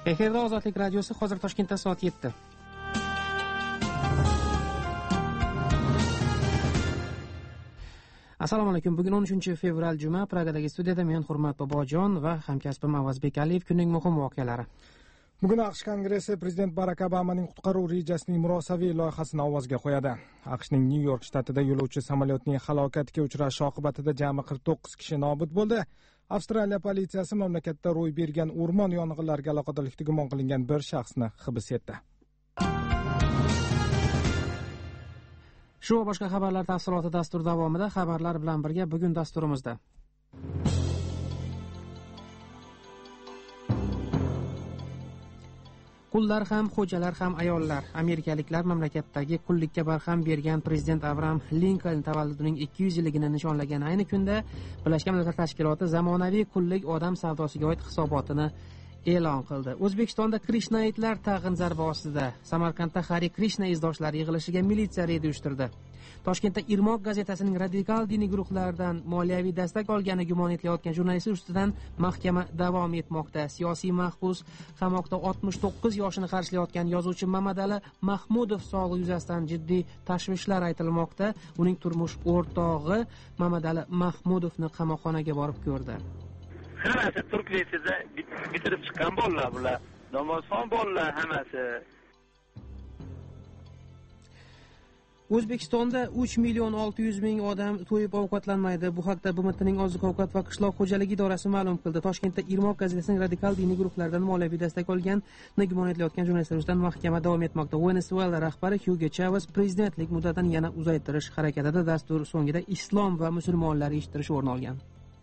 Efirda Ozodlik radiosi, hozir Toshkentda soat 7. Assalomu alaykum. Bugun 13-fevral juma. Pragadagi studiyada men Hurmat Bobojon va hamkasbim Avazbek Aliyev kunning muhim voqealari. Bugun AQSh Kongressi Prezident Barak Obamaning qutqaruv rejasining murosaviy loyihasini ovozga qo'yadi. AQShning Nyu-York shtatida yo'lovchi samolyotning halokatga uchrashi oqibatida jami 49 kishi nobud bo'ldi. Avstraliya politsiyasi mamlakatda ro'y bergan o'rmon yong'inlariga aloqadorlikda gumon qilingan bir shaxsni hibs etdi. Shu va boshqa xabarlar tafsiloti dastur davomida. Xabarlar bilan birga bugun dasturimizda qullar ham, xo'jalar ham ayollar. Amerikaliklar mamlakatdagi qullikka barham bergan prezident Abraham Linkoln tavalludining 200 yilligini nishonlagan ayni kunda Birlashgan Millatlar Tashkiloti zamonaviy qullik odam savdosiga oid hisobotini e'lon qildi. O'zbekistonda krishnaitlar tag'in zarba ostida. Samarqandda Hare Krishna izdoshlari yig'ilishiga militsiya reyd uyushtirdi. Toshkentda Irmoq gazetasining radikal diniy guruhlardan moliyaviy dastak olgani gumon etilayotgan jurnalist ustidan mahkama davom etmoqda. Siyosiy mahbus qamoqda 69 yoshini qarshilayotgan yozuvchi Mamadali Mahmudov sog'lig'i yuzasidan jiddiy tashvishlar aytilmoqda. Uning turmush o'rtog'i Mamadali Mahmudovni qamoqxonaga borib ko'rdi. Hammasi turk liseyida bitirib chiqqan bolalar bular. Namozxon bolalar hammasi. O'zbekistonda 3.600.000 odam to'yib ovqatlanmaydi. Bu haqda BMTning Oziq-ovqat va qishloq xo'jaligi idorasi ma'lum qildi. Toshkentda Irmoq gazetasining radikal diniy guruhlardan moliyaviy dastak olgan gumon etilayotgan jurnalistlar ustidan mahkama davom etmoqda. Venesuela rahbari Hugo Chavez prezidentlik muddatini yana uzaytirish harakatida. Dastur so'ngida islom va musulmonlar eshittirish o'rin olgan.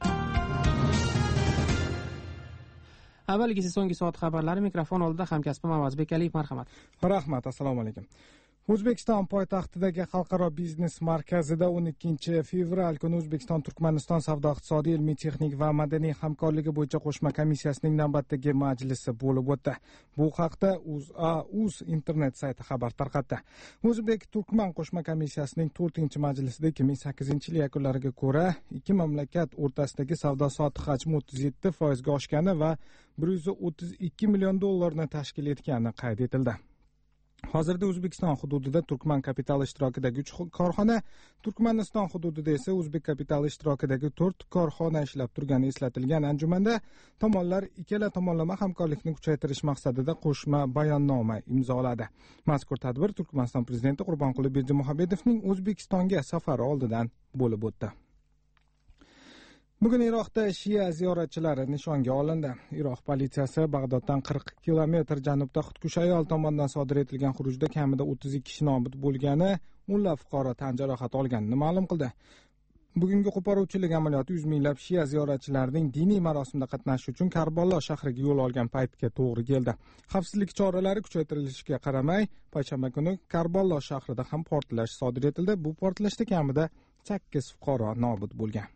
Avvalgisi so'nggi soat xabarlari. Mikrofon oldida hamkasbim Avazbek Aliyev, marhamat. Rahmat, assalomu alaykum. O'zbekiston poytaxtidagi xalqaro biznes markazida 12-fevral kuni O'zbekiston Turkmaniston savdo-iqtisodiy, ilmiy-texnik va madaniy hamkorligi bo'yicha qo'shma komissiyasining navbatdagi majlisi bo'lib o'tdi. Bu haqda O'zA.uz internet sayti xabar tarqatdi. O'zbek-Turkman qo'shma komissiyasining 4-majlisida 2008-yil yakunlariga ko'ra ikki mamlakat o'rtasidagi savdo-sotiq hajmi 37% ga oshgani va $132 million tashkil etgani qayd etildi. Hozirda O'zbekiston hududida Turkman kapitali ishtirokidagi 3 korxona, Turkmaniston hududida esa o'zbek kapitali ishtirokidagi 4 korxona ishlab turgani eslatilgan. Anjumanda tomonlar ikkala tomonlama hamkorlikni kuchaytirish maqsadida qo'shma bayonnoma imzoladi. Mazkur tadbir Turkmaniston prezidenti Qurbonquli Berdimuhamedovning O'zbekistonga safari oldidan bo'lib o'tdi. Bugun Iroqda Shia ziyoratchilari nishonga olindi. Iroq politsiyasi Bag'doddan 40 kilometr janubda xudkush ayol tomonidan sodir etilgan xurujda kamida 32 kishi nobud bo'lgani, o'nlab fuqaro tan jarohati olganini ma'lum qildi. Bugungi qo'poruvchilik amaliyoti 100 minglab Shia ziyoratchilarining diniy marosimda qatnashish uchun Karbalo shahriga yo'l olgan paytga to'g'ri keldi. Xavfsizlik choralari kuchaytirilishiga qaramay, payshanba kuni Karbalo shahrida ham portlash sodir etildi. Bu portlashda kamida 8 fuqaro nobud bo'lgan.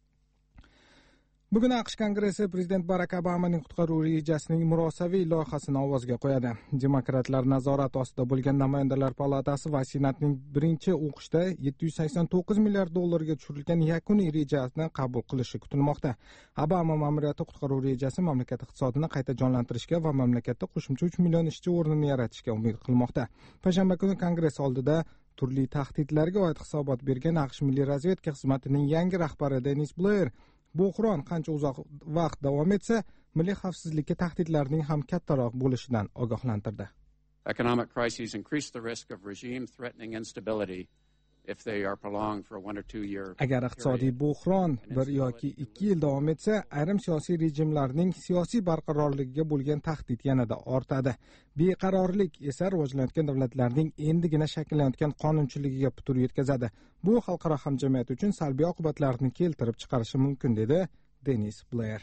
Bugun AQSh Kongressi Prezident Barak Obamaning qutqaruv rejasining murosaviy loyihasini ovozga qo'yadi. Demokratlar nazorati ostida bo'lgan Namoyandalar palatasi va Senatning birinchi o'qishda $789 milliard ga tushirilgan yakuniy rejasini qabul qilishi kutilmoqda. Obama ma'muriyati qutqaruv rejasi mamlakat iqtisodini qayta jonlantirishga va mamlakatda qo'shimcha 3 million ishchi o'rnini yaratishga umid qilmoqda. Payshanba kuni Kongress oldida turli tahdidlarga oid hisobot bergan AQSh Milliy razvedka xizmatining yangi rahbari Denis Blair Buhron qancha uzoq vaqt davom etsa, milliy xavfsizlikka tahdidlarning ham kattaroq bo'lishidan ogohlantirdi. Economic crises increase the risk of regime threatening instability if they are prolonged for a 1 or 2 year. Agar iqtisodiy buhron 1 yoki 2 yil davom etsa, ayrim siyosiy rejimlarning siyosiy barqarorligiga bo'lgan tahdid yanada ortadi. Beqarorlik esa rivojlanayotgan davlatlarning endigina shakllanayotgan qonunchiligiga putur yetkazadi. Bu xalqaro hamjamiyat uchun salbiy oqibatlarni keltirib chiqarishi mumkin, dedi Denis Blair.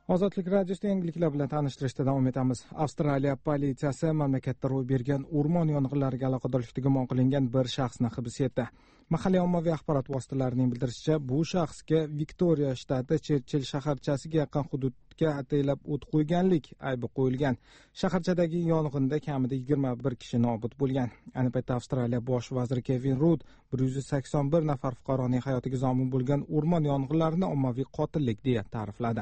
Ozodlik radiosida yangiliklar bilan tanishtirishda davom etamiz. Avstraliya politsiyasi mamlakatda ro'y bergan o'rmon yong'inlariga aloqadorlikda gumon qilingan bir shaxsni hibs etdi. Mahalliy ommaviy axborot vositalarining bildirishicha, bu shaxsga Viktoriya shtati Cherchill shaharchasiga yaqin hududga ataylab o't qo'yganlik aybi qo'yilgan. Shaharchadagi yong'inda kamida 21 kishi nobud bo'lgan. Ayni paytda Avstraliya bosh vaziri Kevin Rudd 181 nafar fuqaroning hayotiga zomin bo'lgan o'rmon yong'inlarini ommaviy qotillik deya ta'rifladi.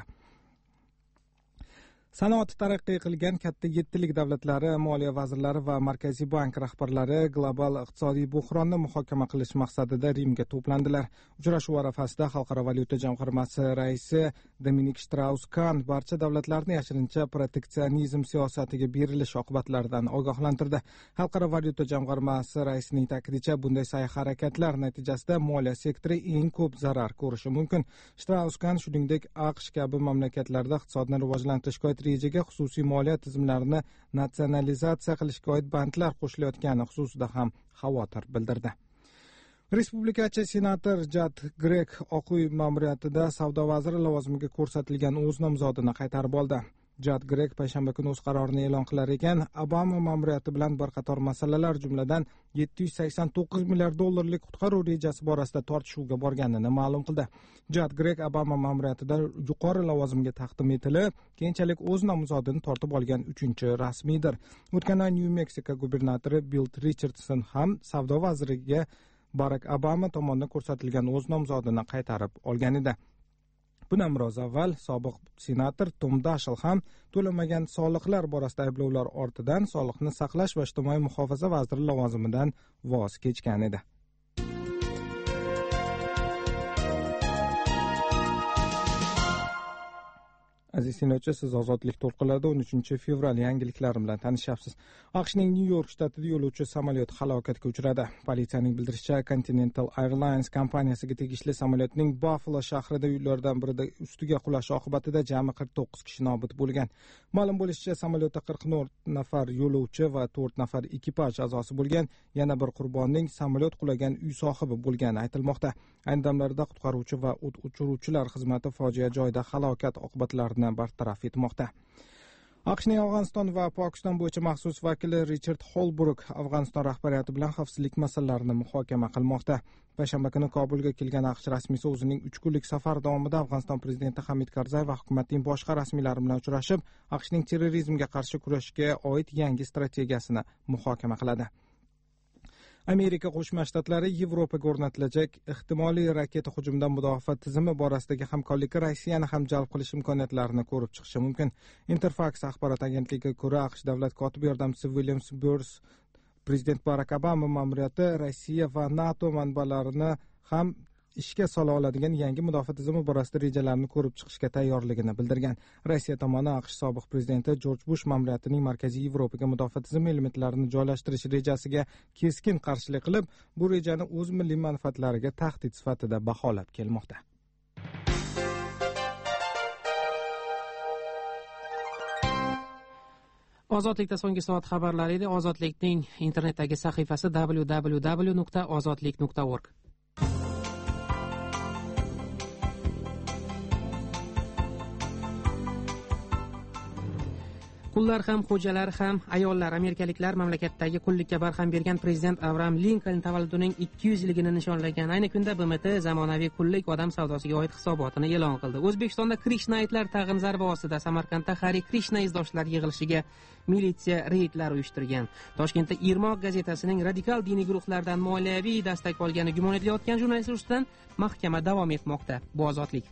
Sanoat taraqqiy qilgan katta 7lik davlatlari, moliya vazirlari va Markaziy bank rahbarlari global iqtisodiy buhronni muhokama qilish maqsadida Rimga to'plandilar. Uchrashuv arafasida Xalqaro valyuta jamg'armasi raisi Dominik Strauss-Kahn barcha davlatlarni yashirincha proteksionizm siyosatiga berilish oqibatlaridan ogohlantirdi. Xalqaro valyuta jamg'armasi raisining ta'kidincha, bunday sa'y-harakatlar natijasida moliya sektori eng ko'p zarar ko'rishi mumkin. Strauss-Kahn shuningdek AQSh kabi mamlakatlarda iqtisodni rivojlantirishga oid rejaga xususiy moliya tizimlarini natsionalizatsiya qilishga oid bandlar qo'shilayotgani xususida ham xavotir bildirdi. Respublikachi senator Judd Gregg Oq uy ma'muriyatida savdo vaziri lavozimiga ko'rsatilgan o'z nomzodini qaytarib oldi. Judd Gregg payshanba kuni o'z qarorini e'lon qilar ekan, Obama ma'muriyati bilan bir qator masalalar, jumladan $789 milliard qutqaruv rejasi borasida tortishuvga borganini ma'lum qildi. Judd Gregg Obama ma'muriyatida yuqori lavozimga taqdim etilib, keyinchalik o'z nomzodini tortib olgan 3-chi rasmiydir. O'tgan oy New Mexico gubernatori Bill Richardson ham savdo vaziriga Barack Obama tomonidan ko'rsatilgan o'z nomzodini qaytarib olgan edi. Bundan biroz avval sobiq senator Tom Daschle ham to'lamagan soliqlar borasida ayblovlar ortidan soliqni saqlash va ijtimoiy muhofaza vaziri lavozimidan voz kechgan edi. Aziz tinglovchi, siz Ozodlik to'lqinlarida 13 fevral yangiliklari bilan tanishyapsiz. AQShning Nyu-York shtatida yo'lovchi samolyot halokatga uchradi. Politsiyaning bildirishicha, Continental Airlines kompaniyasiga tegishli samolyotning Buffalo shahrida uylardan birida ustiga qulashi oqibatida jami 49 kishi nobud bo'lgan. Ma'lum bo'lishicha, samolyotda 44 nafar yo'lovchi va 4 nafar ekipaj a'zosi bo'lgan. Yana bir qurbonning samolyot qulagan uy sohibi bo'lgani aytilmoqda. Ayni damlarda qutqaruvchi va o't o'chiruvchilar xizmati fojia joyida halokat oqibatlarini bartaraf etmoqda. AQShning Afg'oniston va Pokiston bo'yicha maxsus vakili Richard Holbrook Afg'oniston rahbariyati bilan xavfsizlik masalalarini muhokama qilmoqda. Payshanba kuni Kobulga kelgan AQSh rasmiysi o'zining 3 kunlik safar davomida Afg'oniston prezidenti Hamid Karzay va hukumatning boshqa rasmiylari bilan uchrashib, AQShning terrorizmga qarshi kurashga oid yangi strategiyasini muhokama qiladi. Amerika Qo'shma Shtatlari Yevropaga o'rnatilajak ehtimoliy raketa hujumidan mudofaa tizimi borasidagi hamkorlikka Rossiyani ham jalb qilish imkoniyatlarini ko'rib chiqishi mumkin. Interfax axborot agentligiga ko'ra, AQSh davlat kotibi yordamchisi William Burns prezident Barack Obama ma'muriyati Rossiya va NATO manbalarini ham ishga sola oladigan yangi mudofaa tizimi borasida rejalarni ko'rib chiqishga tayyorligini bildirgan. Rossiya tomoni AQSh sobiq prezidenti Jorj Bush ma'muriyatining Markaziy Yevropaga mudofaa tizimi elementlarini joylashtirish rejasiga keskin qarshilik qilib, bu rejani o'z milliy manfaatlariga tahdid sifatida baholab kelmoqda. Ozodlikda so'nggi soat xabarlari edi. Ozodlikning internetdagi sahifasi www.ozodlik.org. Qullar ham, xo'jalar ham, ayollar, amerikaliklar mamlakatdagi qullikka barham bergan prezident Abraham Linkoln tavalludining 200 yilligini nishonlagan ayni kunda BMT zamonaviy qullik odam savdosiga oid hisobotini e'lon qildi. O'zbekistonda Krishnaitlar tag'in zarba ostida, Samarqandda Hari Krishna izdoshlar yig'ilishiga militsiya reydlar uyushtirgan. Toshkentda Irmoq gazetasining radikal diniy guruhlardan moliyaviy dastak olgani gumon etilayotgan jurnalist ustidan mahkama davom etmoqda. Bu Ozodlik.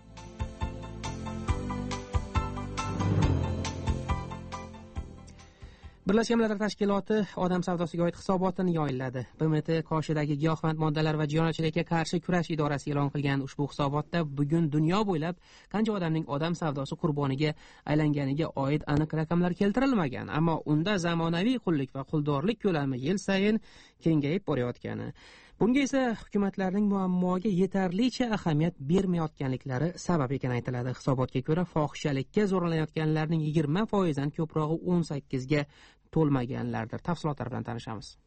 Birlashgan Millatlar Tashkiloti odam savdosiga oid hisobotini yoyinladi. BMT qoshidagi giyohvand moddalar va jinoyatchilikka qarshi kurash idorasi e'lon qilgan ushbu hisobotda bugun dunyo bo'ylab qancha odamning odam savdosi qurboniga aylanganiga oid aniq raqamlar keltirilmagan, ammo unda zamonaviy qullik va quldorlik ko'lami yil sayin kengayib borayotgani, bunga esa hukumatlarning muammoga yetarlicha ahamiyat bermayotganliklari sabab ekani aytiladi. Hisobotga ko'ra, fohishalikka zo'rlanayotganlarning 20% dan ko'prog'i 18 ga to'lmaganlardir. Tafsilotlar bilan tanishamiz.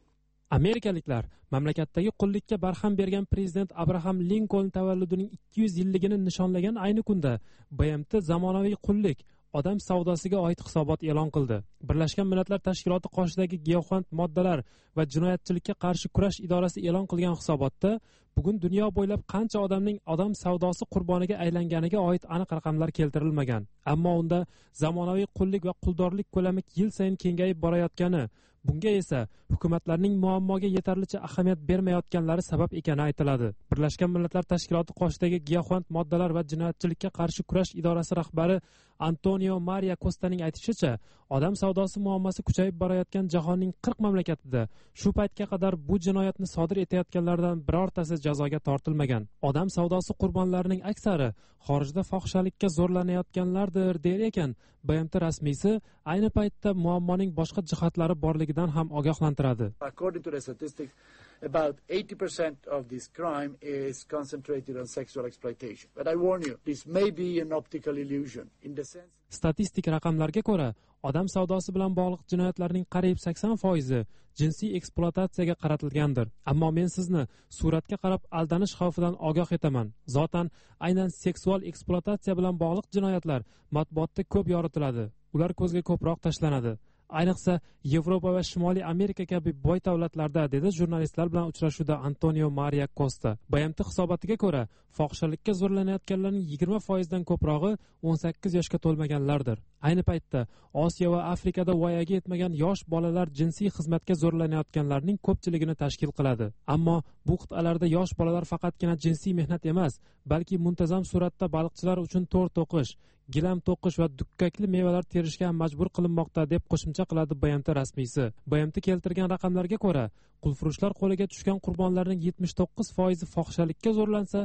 Amerikaliklar mamlakatdagi qullikka barham bergan prezident Abraham Linkoln tavalludining 200 yilligini nishonlagan ayni kunda BMT zamonaviy qullik odam savdosiga oid hisobot e'lon qildi. Birlashgan Millatlar Tashkiloti qoshidagi giyohvand moddalar va jinoyatchilikka qarshi kurash idorasi e'lon qilgan hisobotda bugun dunyo bo'ylab qancha odamning odam savdosi qurboniga aylanganiga oid aniq raqamlar keltirilmagan. Ammo unda zamonaviy qullik va quldorlik ko'lami yil sayin kengayib borayotgani, bunga esa hukumatlarning muammoga yetarlicha ahamiyat bermayotganlari sabab ekani aytiladi. Birlashgan Millatlar Tashkiloti qoshidagi giyohvand moddalar va jinoyatchilikka qarshi kurash idorasi rahbari Antonio Maria Costaning aytishicha, odam savdosi muammosi kuchayib borayotgan jahonning 40 mamlakatida shu paytga qadar bu jinoyatni sodir etayotganlardan birortasi jazoga tortilmagan. Odam savdosi qurbonlarining aksari xorijda fohishalikka zo'rlanayotganlardir der ekan, BMT rasmiysi ayni paytda muammoning boshqa jihatlari borligidan ham ogohlantiradi. According to the statistics, about 80% of this crime is concentrated on sexual exploitation. But I warn you, this may be an optical illusion in the sense. Statistik raqamlarga ko'ra, odam savdosi bilan bog'liq jinoyatlarning qariyb 80% jinsiy ekspluatatsiyaga qaratilgandir. Ammo men sizni suratga qarab aldanish xavfidan ogoh etaman. Zotan aynan seksual ekspluatatsiya bilan bog'liq jinoyatlar matbuotda ko'p yoritiladi. Ular ko'zga ko'proq tashlanadi. Ayniqsa Yevropa va Shimoliy Amerika kabi boy davlatlarda, dedi jurnalistlar bilan uchrashuvda Antonio Maria Costa. BMT hisobotiga ko'ra, fohishalikka zo'rlanayotganlarning 20% dan ko'prog'i 18 yoshga to'lmaganlardir. Ayni paytda Osiyo va Afrikada voyaga yetmagan yosh bolalar jinsiy xizmatga zo'rlanayotganlarning ko'pchiligini tashkil qiladi. Ammo bu qit'alarda yosh bolalar faqatgina jinsiy mehnat emas, balki muntazam suratda baliqchilar uchun to'r to'qish, gilam to'qish va dukkakli mevalar terishga majbur qilinmoqda, deb qo'shimcha qiladi BMT rasmiysi. BMT keltirgan raqamlarga ko'ra, qulfurushlar qo'liga tushgan qurbonlarning 79% fohishalikka zo'rlansa,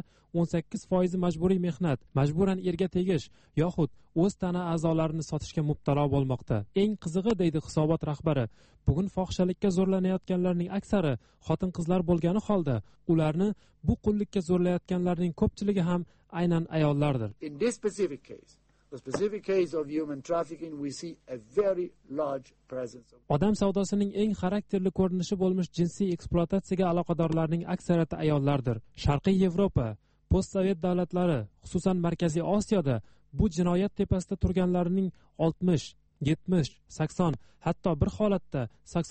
18% majburiy mehnat, majburan erga tegish yoxud o'z tana a'zolarini sotishga mubtalo bo'lmoqda. Eng qizig'i, deydi hisobot rahbari, bugun fohishalikka zo'rlanayotganlarning aksari xotin-qizlar bo'lgani holda, ularni bu qullikka zo'rlayotganlarning ko'pchiligi ham aynan ayollardir. In this specific case, the specific case of human trafficking, we see a very large presence of odam savdosining eng xarakterli ko'rinishi bo'lmish jinsiy ekspluatatsiyaga aloqadorlarning aksariyati ayollardir. Sharqiy Yevropa, postsovet davlatlari, xususan Markaziy Osiyoda bu jinoyat tepasida turganlarning 60, 70, 80, hatto bir holatda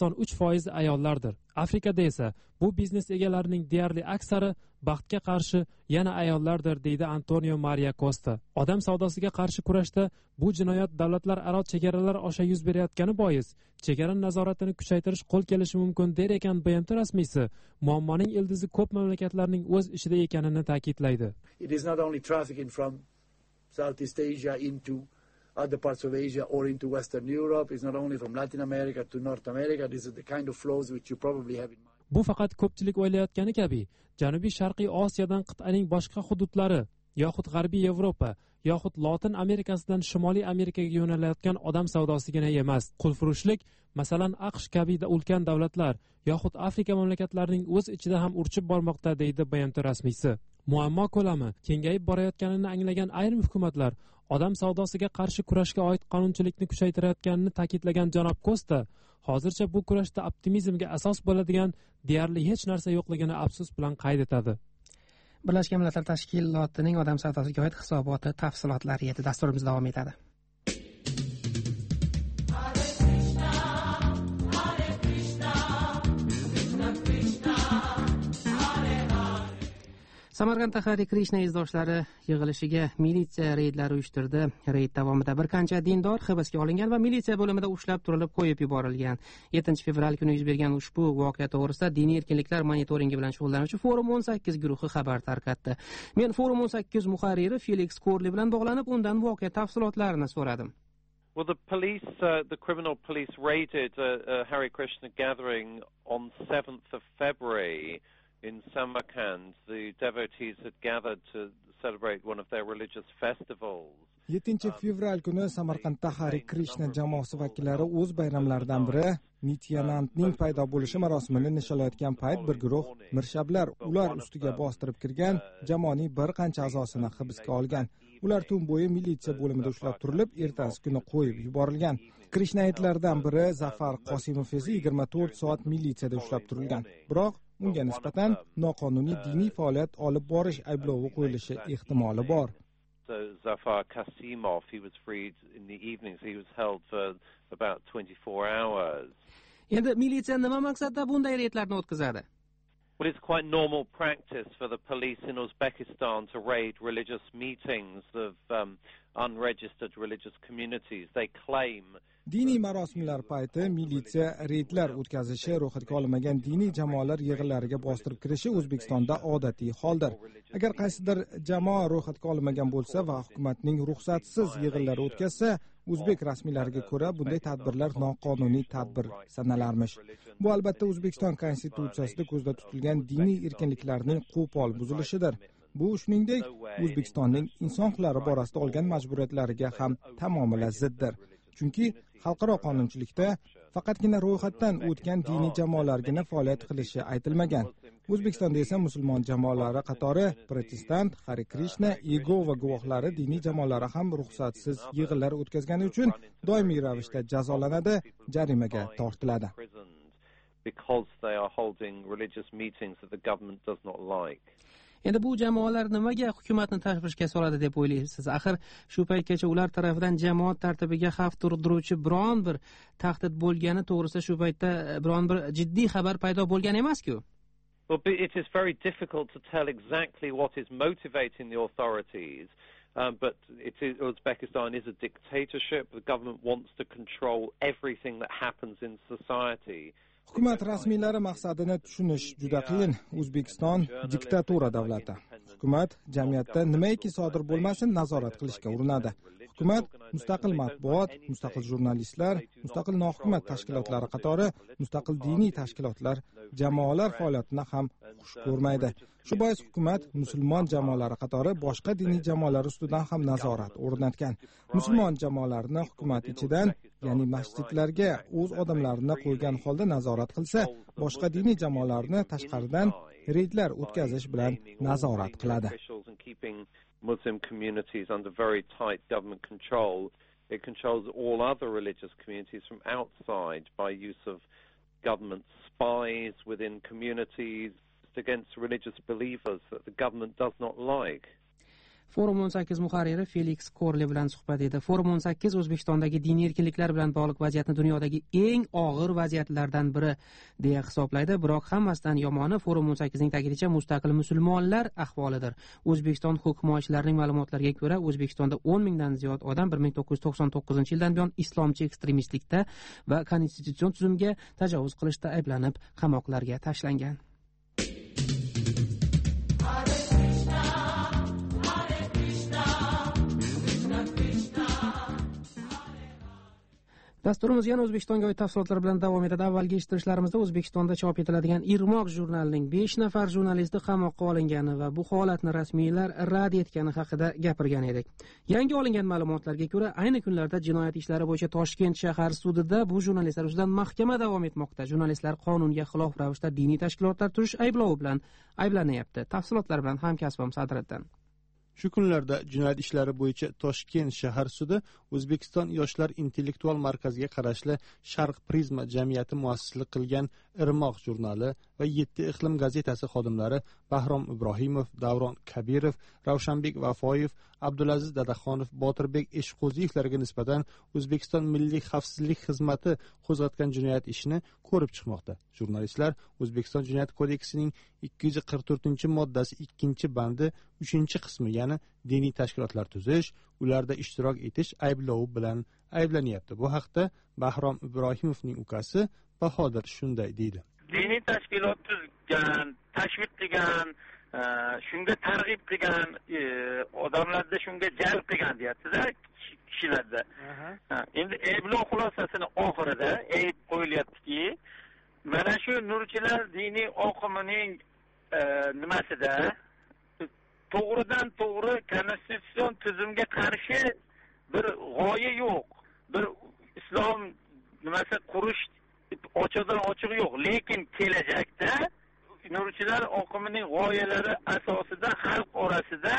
83% ayollardir. Afrikada esa bu biznes egalarining deyarli aksari baxtga qarshi yana ayollardir, deydi Antonio Maria Costa. Odam savdosiga qarshi kurashda bu jinoyat davlatlar aro chegaralar osha yuz berayotgani bois chegara nazoratini kuchaytirish qo'l kelishi mumkin, der ekan BMT rasmiysi. Muammoning ildizi ko'p mamlakatlarning o'z ishida ekanini ta'kidlaydi. It is not only trafficking from Southeast Asia into other parts of Asia or into Western Europe. It's not only from Latin America to North America. This is the kind of flows which you probably have in mind. Bu faqat ko'pchilik o'ylayotgani kabi Janubiy Sharqiy Osiyodan qit'aning boshqa hududlari yoxud G'arbiy Yevropa yoxud Lotin Amerikasidan Shimoliy Amerikaga yo'nalayotgan odam savdosigina emas. Qulfurushlik, masalan, AQSh kabi ulkan davlatlar yoxud Afrika mamlakatlarining o'z ichida ham urchib bormoqda, deydi BMT rasmiysi. Muammo ko'lami kengayib borayotganini anglagan ayrim hukumatlar odam savdosiga qarshi kurashga oid qonunchilikni kuchaytirayotganini ta'kidlagan janob Costa, hozircha bu kurashda optimizmga asos bo'ladigan deyarli hech narsa yo'qligini afsus bilan qayd etadi. Birlashgan Millatlar Tashkilotining odam savdosiga oid hisoboti tafsilotlari edi. Dasturimiz davom etadi. Samarqandda Hare Krishna izdoshlari yig'ilishiga militsiya reydlari uyushtirdi. Reyd davomida bir qancha dindor hibsga olingan va militsiya bo'limida ushlab turilib qo'yib yuborilgan. 7 fevral kuni yuz bergan ushbu voqea to'g'risida Diniy erkinliklar monitoringi bilan shug'ullanuvchi Forum 18 guruhi xabar tarqatdi. Men Forum 18 muharriri Felix Korli bilan bog'lanib, undan voqea tafsilotlarini so'radim. Well, the criminal police raided a Hare Krishna gathering on 7th of February. In Samarkand, the devotees had gathered to celebrate one of their religious festivals. 7 fevral kuni Samarqandda Hare Krishna jamoasi vakillari o'z bayramlaridan biri Nityanandning paydo bo'lishi marosimini nishonlayotgan payt bir guruh mirshablar ular ustiga bostirib kirgan, jamoaning bir qancha a'zosini hibsga olgan. Ular tun bo'yi militsiya bo'limida ushlab turilib, ertasi kuni qo'yib yuborilgan. Krishnaytlardan biri Zafar Qosimov esa 24 soat militsiyada ushlab turilgan. Biroq unga nisbatan noqonuniy diniy faoliyat olib borish ayblovi qo'yilishi ehtimoli bor. So Zafar Qasimov, he was freed in the evenings. He was held for about 24 hours. Endi militsiya nima maqsadda bunday reydlarni o'tkazadi? Well, it's quite normal practice for the police in Uzbekistan to raid religious meetings of unregistered religious communities. They claim Diniy marosimlar payti militsiya reydlar o'tkazishi, ro'yxatga olinmagan diniy jamoalar yig'inlariga bostirib kirishi O'zbekistonda odatiy holdir. Agar qaysidir jamoa ro'yxatga olinmagan bo'lsa va hukumatning ruxsatsiz yig'inlari o'tkazsa, o'zbek rasmiylariga ko'ra bunday tadbirlar noqonuniy tadbir sanalarmish. Bu albatta O'zbekiston konstitutsiyasida ko'zda tutilgan diniy erkinliklarning qo'pol buzilishidir. Bu shuningdek O'zbekistonning inson huquqlari borasida olgan majburiyatlariga ham tamomila ziddir. Chunki xalqaro qonunchilikda faqatgina ro'yxatdan o'tgan diniy jamoalargina faoliyat qilishi aytilmagan. O'zbekistonda esa musulmon jamoalari qatori protestant, Hare Krishna, Yegova guvohlari diniy jamoalari ham ruxsatsiz yig'inlar o'tkazgani uchun doimiy ravishda jazolanadi, jarimaga tortiladi. Because they are holding religious meetings that the government does not like. Endi bu jamoalar nimaga hukumatni tashvishga soladi deb o'ylaysiz? Axir shu paytgacha ular tomonidan jamoat tartibiga xavf tug'diruvchi biron bir tahdid bo'lgani to'g'risida shu paytda biron bir jiddiy xabar paydo bo'lgan emas-ku. Well, it is very difficult to tell exactly what is motivating the authorities. But Uzbekistan is a dictatorship. The government wants to control everything that happens in society. Hukumat rasmiylari maqsadini tushunish juda qiyin. O'zbekiston diktatura davlati. Hukumat jamiyatda nimaiki sodir bo'lmasin nazorat qilishga urinadi. Hukumat mustaqil matbuot, mustaqil jurnalistlar, mustaqil nohukumat tashkilotlari qatori mustaqil diniy tashkilotlar, jamoalar faoliyatini ham xush ko'rmaydi. Shu bois hukumat musulmon jamoalari qatori boshqa diniy jamoalar ustidan ham nazorat o'rnatgan. Musulmon jamoalarni hukumat ichidan, ya'ni masjidlarga o'z odamlarini qo'ygan holda nazorat qilsa, boshqa diniy jamoalarni tashqaridan reydlar o'tkazish bilan nazorat qiladi. Muslim communities under very tight government control. It controls all other religious communities from outside by use of government spies within communities against religious believers that the government does not like. Forum 18 muharriri Felix Korle bilan suhbat edi. Forum 18 O'zbekistondagi diniy erkinliklar bilan bog'liq vaziyatni dunyodagi eng og'ir vaziyatlardan biri deya hisoblaydi. Biroq hammasidan yomoni Forum 18 ning ta'kidincha mustaqil musulmonlar ahvolidir. O'zbekiston huquq himoyachilarining ma'lumotlariga ko'ra, O'zbekistonda 10 mingdan ziyod odam 1999-yildan buyon islomchi ekstremistlikda va konstitutsion tuzumga tajovuz qilishda ayblanib, qamoqlarga tashlangan. Dasturimiz yana O'zbekistonga oid tafsilotlar bilan davom etadi. Avvalgi eshittirishlarimizda O'zbekistonda chop etiladigan Irmoq jurnalining 5 nafar jurnalisti qamoqqa olingani va bu holatni rasmiylar rad etgani haqida gapirgan edik. Yangi olingan ma'lumotlarga ko'ra, ayni kunlarda jinoyat ishlari bo'yicha Toshkent shahar sudida bu jurnalistlar ustidan mahkama davom etmoqda. Jurnalistlar qonunga xilof ravishda diniy tashkilotlar turish ayblovi bilan ayblanyapti. Tafsilotlar bilan hamkasbim Sadriddin. Shu kunlarda jinoyat ishlari bo'yicha Toshkent shahar sudi O'zbekiston yoshlar intellektual markaziga qarashli Sharq Prizma jamiyati muassislik qilgan Irmoq jurnali va 7 iqlim gazetasi xodimlari Bahrom Ibrohimov, Davron Kabirov, Ravshanbek Vafoyev, Abdulaziz Dadaxonov, Botirbek Eshqo'ziyevlarga nisbatan O'zbekiston Milliy xavfsizlik xizmati qo'zg'atgan jinoyat ishini ko'rib chiqmoqda. Jurnalistlar O'zbekiston Jinoyat kodeksining 244-moddasi 2-bandi 3-qismi, ya'ni diniy tashkilotlar tuzish, ularda ishtirok etish ayblovi bilan ayblanyapti. Bu haqda Bahrom Ibrohimovning ukasi Bahodir shunday deydi. Diniy tashkilot tuzgan, tashviq qilgan, shunga targ'ib qilgan, odamlarda shunga jalb qilgan deyapsiz-a kishilarda. Endi ayblov xulosasini oxirida ayb qo'yilyaptiki, mana shu nurchilar diniy oqimining nimasida to'g'ridan to'g'ri konstitutsion tuzumga qarshi bir g'oya yo'q, bir islom nimasi qurish ochiqdan ochiq yo'q, lekin kelajakda nurchilar oqimining g'oyalari asosida xalq orasida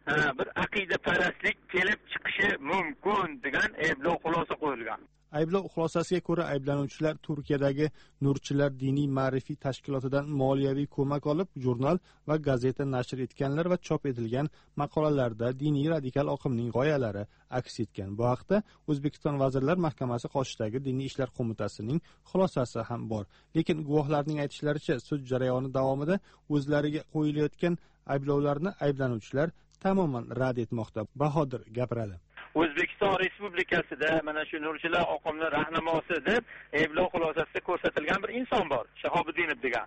bir aqidaparastlik kelib chiqishi mumkin degan ayblov xulosa qo'yilgan. Ayblov xulosasiga ko'ra ayblanuvchilar Turkiyadagi Nurchilar diniy ma'rifiy tashkilotidan moliyaviy ko'mak olib, jurnal va gazeta nashr etganlar va chop etilgan maqolalarda diniy radikal oqimning g'oyalari aks etgan. Bu haqda O'zbekiston Vazirlar Mahkamasi qoshidagi Diniy ishlar qo'mitasining xulosasi ham bor. Lekin guvohlarning aytishlaricha, sud jarayoni davomida o'zlariga qo'yilayotgan ayblovlarni ayblanuvchilar tamoman rad etmoqda. Bahodir gapiradi. O'zbekiston Respublikasida mana shu Nurchilar oqimini rahnamosi deb ayblov xulosasida ko'rsatilgan bir inson bor, Shahobiddinov degan.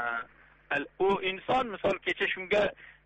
U inson misol kecha shunga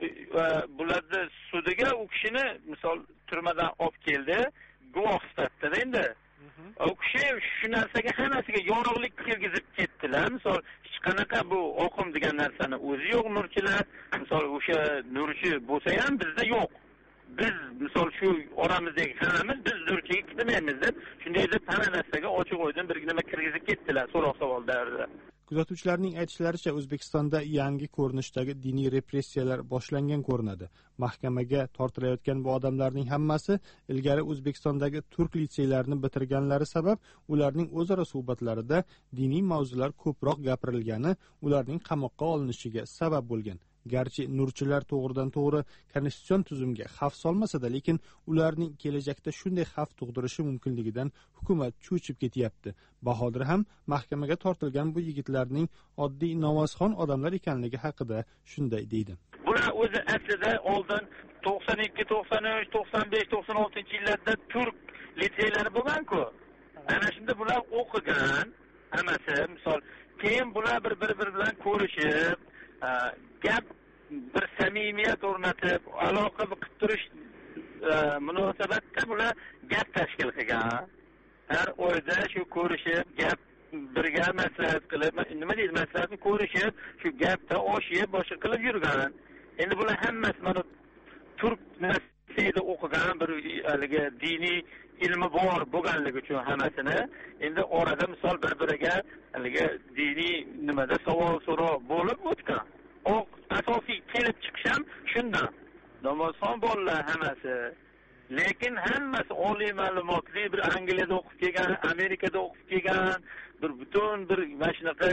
bularni sudiga u kishini misol turmadan olib keldi, guvoh sifatida endi. U kishi shu narsaga hammasiga yorug'lik kirgizib ketdilar. Misol hech qanaqa bu oqim degan narsani o'zi yo'q Nurchilar. Misol o'sha Nurchi bo'lsa ham bizda yo'q. Biz misol shu oramizdagi hammamiz biz Nurchiga ketmaymiz deb shunday deb hamma narsaga ochiq o'ydan bir nima kirgizib ketdilar so'roq savol davrida. Kuzatuvchilarning aytishlaricha, O'zbekistonda yangi ko'rinishdagi diniy repressiyalar boshlangan ko'rinadi. Mahkamaga tortilayotgan bu odamlarning hammasi ilgari O'zbekistondagi turk litseylarini bitirganlari sabab ularning o'zaro suhbatlarida diniy mavzular ko'proq gapirilgani ularning qamoqqa olinishiga sabab bo'lgan. Garchi Nurchilar to'g'ridan to'g'ri konstitutsion tuzumga xavf solmasa-da, lekin ularning kelajakda shunday xavf tug'dirishi mumkinligidan hukumat cho'chib ketyapti. Bahodir ham mahkamaga tortilgan bu yigitlarning oddiy namozxon odamlar ekanligi haqida shunday deydi. Bular o'zi aslida oldin 92, 93, 95, 96 yillarda turk litseylari bo'lgan-ku. Ana shunda bular o'qigan, hammasi misol keyin bular bir-biri bilan ko'rishib, gap bir samimiyat o'rnatib, aloqa qilib turish munosabatda bular gap tashkil qilgan. Har oyda shu ko'rishib, gap birga maslahat qilib, nima deydi, maslahatni ko'rishib, shu gapda oshib, boshqa qilib yurgan. Endi bular hammasi mana turk narsasida o'qigan bir haligi diniy ilmi bor bo'lganligi uchun hammasini endi orada misol bir-biriga haligi diniy nimada savol so'roq bo'lib o'tgan. O asosiy kelib chiqish ham shundan. Namozxon bolalar hammasi. Lekin hammasi oliy ma'lumotli, bir Angliyada o'qib kelgan, Amerikada o'qib kelgan, bir butun bir mashnaqa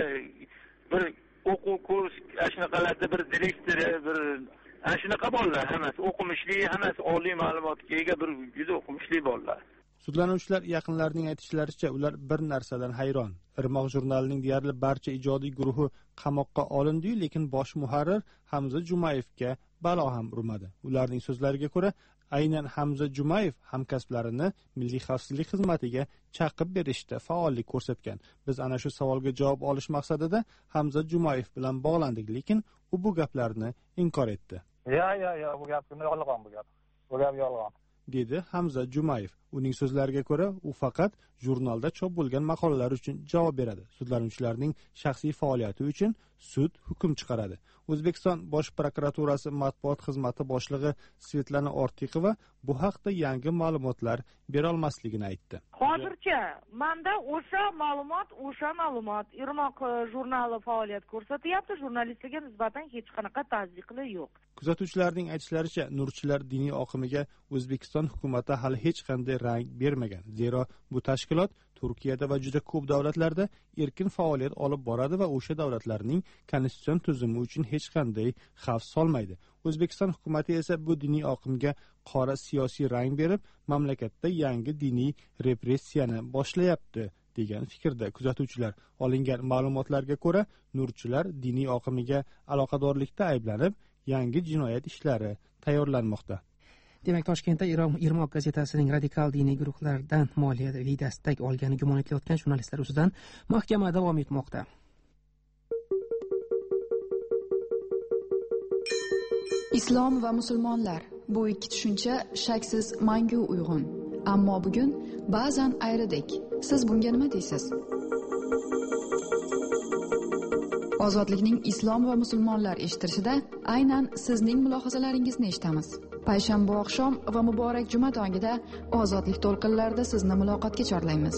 bir o'quv kurs, ashnaqalarda bir direktori, bir ashunaqa bolalar hammasi o'qimishli, hammasi oliy ma'lumotga ega bir juda o'qimishli bolalar. Sudlanuvchilar yaqinlarining aytishlaricha, ular bir narsadan hayron. Irmoq jurnalining deyarli barcha ijodiy guruhi qamoqqa olindi, lekin bosh muharrir Hamza Jumayevga balo ham urmadi. Ularning so'zlariga ko'ra, aynan Hamza Jumayev hamkasblarini Milliy xavfsizlik xizmatiga chaqib berishda faollik ko'rsatgan. Biz ana shu savolga javob olish maqsadida Hamza Jumayev bilan bog'landik, lekin u bu gaplarni inkor etdi. Ya, bu gap yolg'on, bu gap yolg'on. dedi Hamza Jumayev. Uning so'zlariga ko'ra, u faqat jurnalda chop bo'lgan maqolalar uchun javob beradi. Sudlanuvchilarning shaxsiy faoliyati uchun sud hukm chiqaradi. O'zbekiston Bosh prokuraturasi matbuot xizmati boshlig'i Svetlana Ortiqova bu haqda yangi ma'lumotlar bera olmasligini aytdi. Hozircha menda o'sha ma'lumot Irmoq jurnali faoliyat ko'rsatyapti, jurnalistlarga nisbatan hech qanaqa tasdiqli yo'q. Kuzatuvchilarning aytishlaricha, Nurchilar diniy oqimiga O'zbekiston hukumati hali hech qanday rang bermagan. Zero bu tashkilot Turkiyada va juda ko'p davlatlarda erkin faoliyat olib boradi va o'sha davlatlarning konstitutsion tuzumi uchun hech qanday xavf solmaydi. O'zbekiston hukumati esa bu diniy oqimga qora siyosiy rang berib, mamlakatda yangi diniy repressiyani boshlayapti degan fikrda kuzatuvchilar. Olingan ma'lumotlarga ko'ra, Nurchilar diniy oqimiga aloqadorlikda ayblanib, yangi jinoyat ishlari tayyorlanmoqda. Demak, Toshkentda Irmoq gazetasining radikal diniy guruhlardan moliyaviy dastak olgani gumon etilayotgan jurnalistlar ustidan mahkama davom etmoqda. Islom va musulmonlar bu ikki tushuncha shaksiz mangu uyg'un. Ammo bugun ba'zan ayridik. Siz bunga nima deysiz? Ozodlikning islom va musulmonlar eshittirishida aynan sizning mulohazalaringizni eshitamiz. Payshanba oqshom va muborak juma tongida ozodlik to'lqinlarida sizni muloqotga chorlaymiz.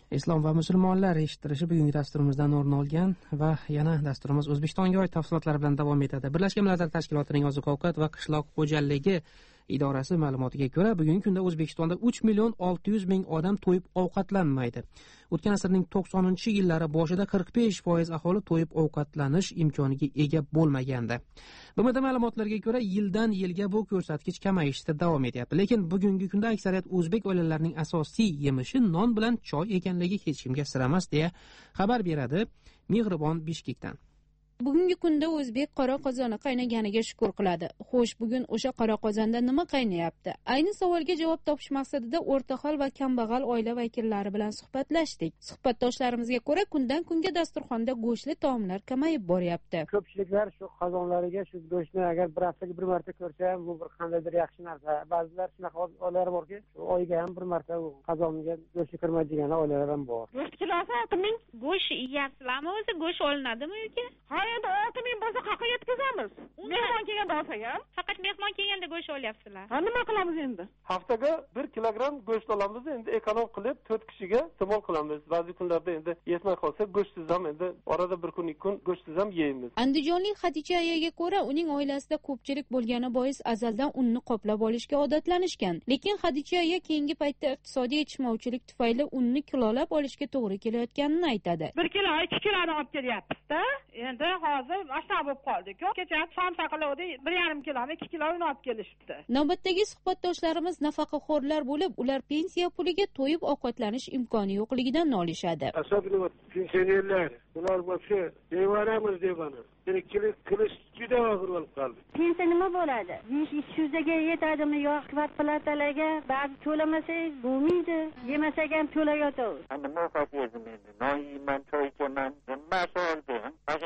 Islom va musulmonlar eshittirishi bugungi dasturimizdan o'rin olgan va yana dasturimiz O'zbekistonga oid tafsilotlar bilan davom etadi. Birlashgan Millatlar Tashkilotining oziq-ovqat va qishloq xo'jaligi idorasi ma'lumotiga ko'ra, bugungi kunda O'zbekistonda 3.600.000 odam to'yib ovqatlanmaydi. O'tgan asrning 90-yillari boshida 45% aholi to'yib ovqatlanish imkoniga ega bo'lmagandi. BMT ma'lumotlariga ko'ra, yildan yilga bu ko'rsatkich kamayishda davom etyapti. Lekin bugungi kunda aksariyat o'zbek oilalarining asosiy yemishi non bilan choy ekanligi hech kimga sir emas, deya xabar beradi Mehribon Bishkekdan. Bugungi kunda o'zbek qora qozoni qaynaganiga shukur qiladi. Xo'sh, bugun o'sha qora qozonda nima qaynayapti? Ayni savolga javob topish maqsadida o'rtahol va kambag'al oila vakillari bilan suhbatlashdik. Suhbatdoshlarimizga ko'ra, kundan kunga dasturxonda go'shtli taomlar kamayib boryapti. Ko'pchiliklar shu qozonlariga shu go'shtni agar bir haftaga bir marta ko'rsa ham, bu bir qandaydir yaxshi narsa. Ba'zilar shunaqa oilalar borki, oyiga ham bir marta u qozonga go'sht kirmaydigan oilalar ham bor. Go'sht kilosi 6.000. Go'sht yeyapsizlarmi o'zi? Go'sht olinadimi yoki? Endi 6.000 bo'lsa qayerga yetkazamiz? Mehmon kelganda olsak ham. Faqat mehmon kelganda go'sht olyapsizlar. Ha, nima qilamiz endi? Haftaga 1 kilogramm go'sht olamiz, endi ekonom qilib 4 kishiga iste'mol qilamiz. Ba'zi kunlarda endi yetmay qolsa, go'shtsiz ham endi orada bir kun, 2 kun go'shtsiz ham yeymiz. Andijonlik Xadicha ayaga ko'ra, uning oilasida ko'pchilik bo'lgani bois azaldan unni qoplab olishga odatlanishgan. Lekin Xadicha aya keyingi paytda iqtisodiy yetishmovchilik tufayli unni kilolab olishga to'g'ri kelayotganini aytadi. 1 kilo, 2 kiloni olib kelyapmiz-da. Endi hozir mashina bo'lib qoldik. Kecha shom saqlovda 1,5 kiloni 2 kiloni olib kelishibdi. Navbatdagi suhbatdoshlarimiz nafaqaxo'rlar bo'lib, ular pensiya puliga to'yib ovqatlanish imkoni yo'qligidan nolishadi. Asosan pensionerlar, ular bo'lsa, devoramiz deb ana. Tirikchilik qilish juda og'ir bo'lib qoldi. Pensiya nima bo'ladi? 200 ga yetadimi yo kvartallarga ba'zi to'lamasangiz bo'lmaydi. Yemasak ham to'layotamiz. Nima qilib endi? Non yeyman, choy ichaman, nima soldi?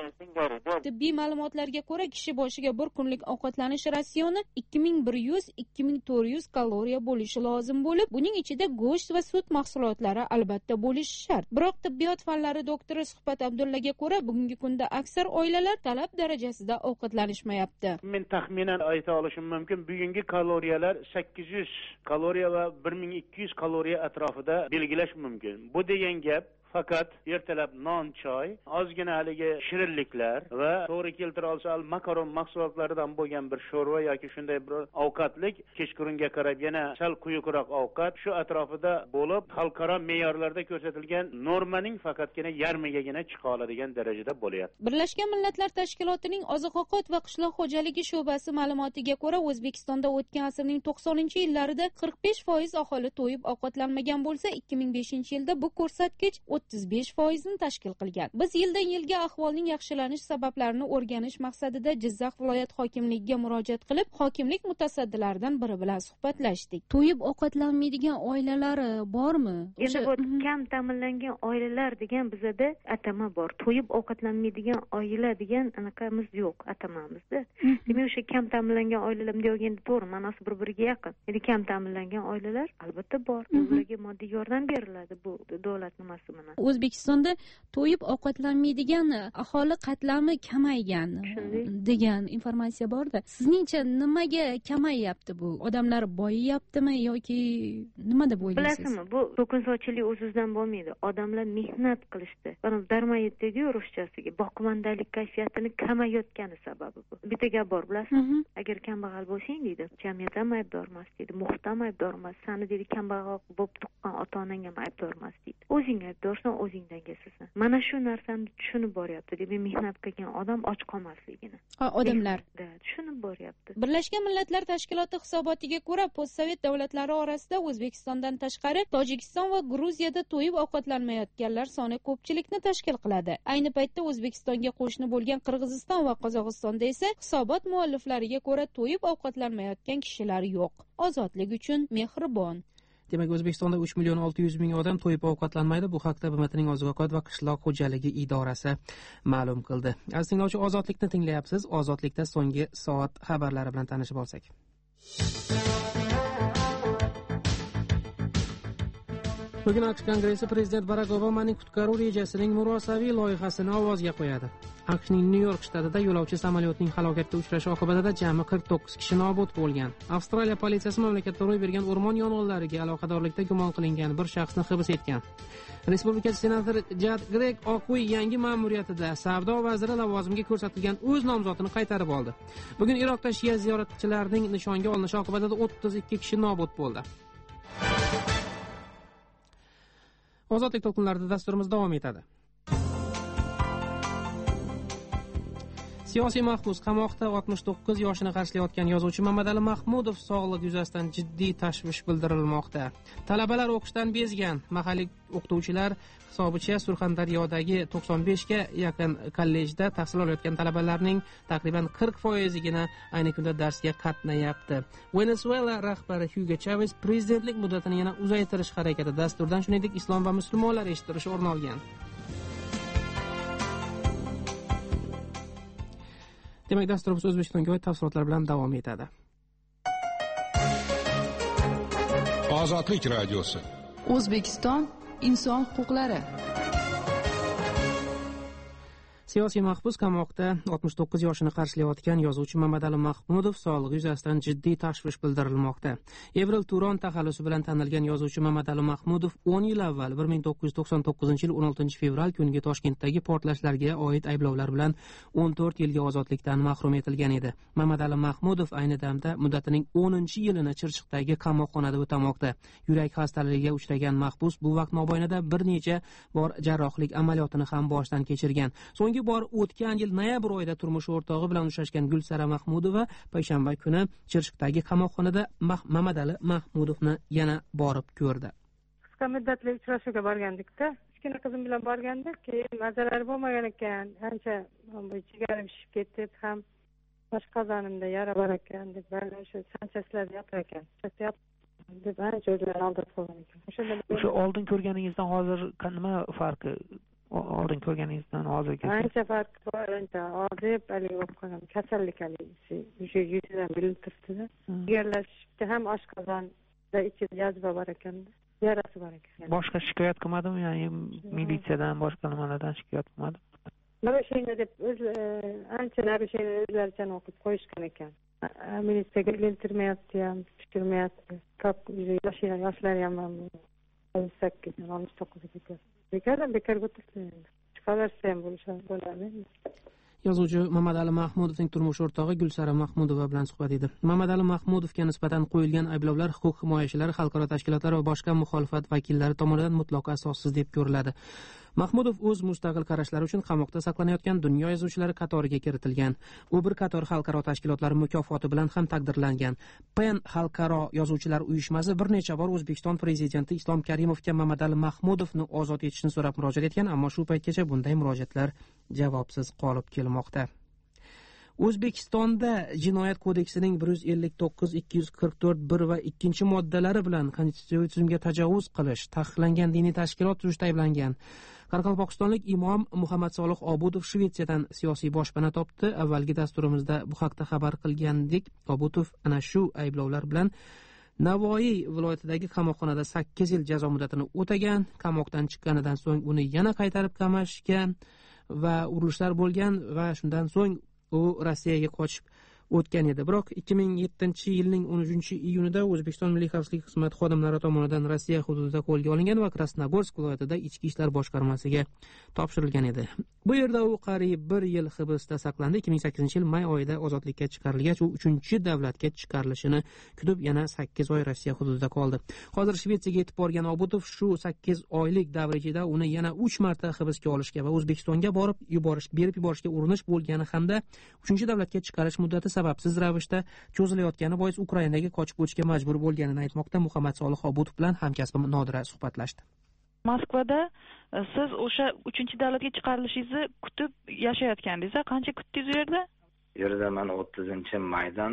Tibbiy ma'lumotlarga ko'ra, kishi boshiga bir kunlik ovqatlanish ratsioni 2100-2400 kaloriya bo'lishi lozim bo'lib, buning ichida go'sht va sut mahsulotlari albatta bo'lishi shart. Biroq tibbiyot fanlari doktori Suhbat Abdullaga ko'ra, bugungi kunda aksar oilalar talab darajasida ovqatlanishmayapti. Men taxminan ayta olishim mumkin, bugungi kaloriyalar 800 kaloriya va 1200 kaloriya atrofida belgilash mumkin. Bu degan gap faqat ertalab non, choy, ozgina haligi shirinliklar va to'g'ri keltira olsa makaron mahsulotlaridan bo'lgan bir sho'rva yoki shunday bir ovqatlik kechqurunga qarab yana sal quyuqroq ovqat shu atrofida bo'lib, xalqaro me'yorlarda ko'rsatilgan normaning faqatgina yarmigagina chiqa oladigan darajada bo'lyapti. Birlashgan Millatlar Tashkilotining oziq-ovqat va qishloq xo'jaligi sho'basi ma'lumotiga ko'ra, O'zbekistonda o'tgan asrning 90-yillarida 45% aholi to'yib ovqatlanmagan bo'lsa, 2005-yilda bu ko'rsatkich 35% ni tashkil qilgan. Biz yildan yilga ahvolning yaxshilanish sabablarini o'rganish maqsadida Jizzax viloyat hokimligiga murojaat qilib, hokimlik mutasaddilaridan biri bilan suhbatlashdik. To'yib ovqatlanmaydigan oilalari bormi? Endi bu kam ta'minlangan oilalar degan bizada atama bor. To'yib ovqatlanmaydigan oila degan anaqamiz yo'q, atamamizda. Demak, o'sha kam ta'minlangan oilalar deganda to'g'ri, ma'nosi bir-biriga yaqin. Endi kam ta'minlangan oilalar albatta bor. Ularga moddiy yordam beriladi, bu davlat nimasi mana. O'zbekistonda to'yib ovqatlanmaydigan aholi qatlami kamaygan degan informatsiya borda. Sizningcha nimaga kamayyapti bu? Odamlar boyiyaptimi yoki nima deb o'ylaysiz? Bilasizmi, bu to'kinsochilik o'zidan bo'lmaydi. Odamlar mehnat qilishdi. Mana darmoyed deydi ruschasiga, boqimandalik kayfiyatini kamayotgani sababi bu. Bitta gap bor, bilasizmi? Agar kambag'al bo'lsang deydi, jamiyat ham aybdor emas deydi, muhit ham aybdor emas, seni deydi kambag'al bo'lib tuqqan ota-onang ham aybdor emas deydi. O'zing aybdorsan, o'zingdan kelsin. Mana shu narsani tushunib boryapti. Demak, mehnat qilgan odam och qolmasligini. Odamlar tushunib boryapti. Birlashgan Millatlar Tashkiloti hisobotiga ko'ra, postsovet davlatlari orasida O'zbekistondan tashqari Tojikiston va Gruziyada to'yib ovqatlanmayotganlar soni ko'pchilikni tashkil qiladi. Ayni paytda O'zbekistonga qo'shni bo'lgan Qirg'iziston va Qozog'istonda esa hisobot mualliflariga ko'ra to'yib ovqatlanmayotgan kishilar yo'q. Ozodlik uchun mehribon. Demak, O'zbekistonda 3.600.000 odam to'yib ovqatlanmaydi. Bu haqda BMTning oziq-ovqat va qishloq xo'jaligi idorasi ma'lum qildi. Aziz tinglovchi, Ozodlikni tinglayapsiz. Ozodlikda so'nggi soat xabarlari bilan tanishib olsak. Bugun AQSh Kongressi prezident Barak Obamaning qutqaruv rejasining murosaviy loyihasini ovozga qo'yadi. AQShning Nyu-York shtatida yo'lovchi samolyotining halokatga uchrashi oqibatida jami 49 kishi nobud bo'lgan. Avstraliya politsiyasi mamlakatda ro'y bergan o'rmon yong'inlariga aloqadorlikda gumon qilingan bir shaxsni hibs etgan. Respublikachi senator Jad Greg Oquy yangi ma'muriyatida savdo vaziri lavozimiga ko'rsatilgan o'z nomzodini qaytarib oldi. Bugun Iroqda shia ziyoratchilarining nishonga olinishi oqibatida 32 kishi nobud bo'ldi. Ozodlik to'lqinlarida dasturimiz davom etadi. Siyosiy mahbus qamoqda 69 yoshini qarshilayotgan yozuvchi Mamadali Mahmudov sog'lig'i yuzasidan jiddiy tashvish bildirilmoqda. Talabalar o'qishdan bezgan. Mahalliy o'qituvchilar hisobicha Surxondaryodagi 95 ga yaqin kollejda tahsil olayotgan talabalarning taqriban 40%igina ayni kunda darsga qatnayapti. Venezuela rahbari Hugo Chavez prezidentlik muddatini yana uzaytirish harakati dasturdan shuningdek islom va musulmonlar eshittirishi o'rin olgan. Demak, dasturimiz O'zbekistonga oid tafsilotlar bilan davom etadi. Ozodlik radiosi. O'zbekiston inson huquqlari. Siyosiy mahbus qamoqda 69 yoshini qarshilayotgan yozuvchi Mamadali Mahmudov sog'lig'i yuzasidan jiddiy tashvish bildirilmoqda. Evril Turon taxallusi bilan tanilgan yozuvchi Mamadali Mahmudov 10 yil avval 1999-yil 16 fevral kuniga Toshkentdagi portlashlarga oid ayblovlar bilan 14 yilga ozodlikdan mahrum etilgan edi. Mamadali Mahmudov ayni damda muddatining 10-yilini Chirchiqdagi qamoqxonada o'tamoqda. Yurak xastaligiga uchragan mahbus bu vaqt mobaynida bir necha bor jarrohlik amaliyotini ham boshdan kechirgan. So'nggi bor o'tgan yil noyabr oyida turmush o'rtog'i bilan uchrashgan Gulsara Mahmudova payshanba kuni Chirchiqdagi qamoqxonada Mamadali Mahmudovni yana borib ko'rdi. Qisqa muddatli uchrashuvga borgandik-da. Kichkina qizim bilan borgandik, keyin mazalari bo'lmagan ekan. Ancha chigarim shishib ketdi, ham bosh qozonimda yara bor ekan deb o'sha sanchaslarda yotar ekan. Deb ancha o'zlarini oldirib qo'ygan ekan. O'sha oldin ko'rganingizdan hozir nima farqi? Oldin ko'rganingizdan hozirgi ancha farq bor, ancha ozib haligi bo'lib qolgan kasallik haligi o'sha yuzidan bilinib turibdi-da. Yerlashibdi, ham oshqozonda ichida jazba bor ekan, yarasi bor ekan. Boshqa shikoyat qilmadimi? Ya'ni militsiyadan, boshqa nimalardan shikoyat qilmadimi? Narashina deb ancha narashina o'zlaricha o'qib qo'yishgan ekan. Militsiyaga ilintirmayapti ham, tushirmayapti. Yoshlari ham 18-19 bekor o'tirdi. Chiqaversa ham bo'ladi. Yozuvchi Mamadali Mahmudovning turmush o'rtog'i Gulsara Mahmudova bilan suhbat edi. Mamadali Mahmudovga nisbatan qo'yilgan ayblovlar huquq himoyachilari, xalqaro tashkilotlar va boshqa muxolifat vakillari tomonidan mutlaqo asossiz deb ko'riladi. Mahmudov o'z mustaqil qarashlari uchun qamoqda saqlanayotgan dunyo yozuvchilari qatoriga kiritilgan. U bir qator xalqaro tashkilotlar mukofoti bilan ham taqdirlangan. PEN xalqaro yozuvchilar uyushmasi bir necha bor O'zbekiston prezidenti Islom Karimovga Mamadali Mahmudovni ozod etishni so'rab murojaat etgan, ammo shu paytgacha bunday murojaatlar javobsiz qolib kelmoqda. O'zbekistonda Jinoyat kodeksining 159, 244, 1 va 2 moddalari bilan konstitutsiyaviy tuzumga tajovuz qilish, taqiqlangan diniy tashkilot tuzishda ayblangan Qoraqalpog'istonlik imom Muhammad Solih Obudov Shvetsiyadan siyosiy boshpana topdi. Avvalgi dasturimizda bu haqda xabar qilgandik. Obudov ana shu ayblovlar bilan Navoiy viloyatidagi qamoqxonada 8 yil jazo muddatini o'tagan. Qamoqdan chiqqanidan so'ng uni yana qaytarib qamashgan va urilishlar bo'lgan va shundan so'ng u Rossiyaga qochib o'tgan edi. Biroq 2007-yilning 10-iyunida O'zbekiston Milliy xavfsizlik xizmati xodimlari tomonidan Rossiya hududida qo'lga olingan va Krasnogorsk viloyatida ichki ishlar boshqarmasiga topshirilgan edi. Bu yerda u qariyb 1 yil hibsda saqlandi. 2008-yil may oyida ozodlikka chiqarilgach, u 3-davlatga chiqarilishini kutib yana 8 oy Rossiya hududida qoldi. Hozir Shvetsiyaga yetib borgan Obudov shu 8 oylik davr ichida uni yana 3 marta hibsga olishga va O'zbekistonga berib yuborishga urinish bo'lgani hamda 3-davlatga chiqarish muddati sababsiz ravishda cho'zilayotgani bois Ukrainaga qochib o'tishga majbur bo'lganini aytmoqda. Muhammad Solih Obudov bilan hamkasbim Nodira suhbatlashdi. Moskvada siz o'sha 3-davlatga chiqarilishingizni kutib yashayotgandingiz. Qancha kutdingiz u yerda? Yerda men 30-maydan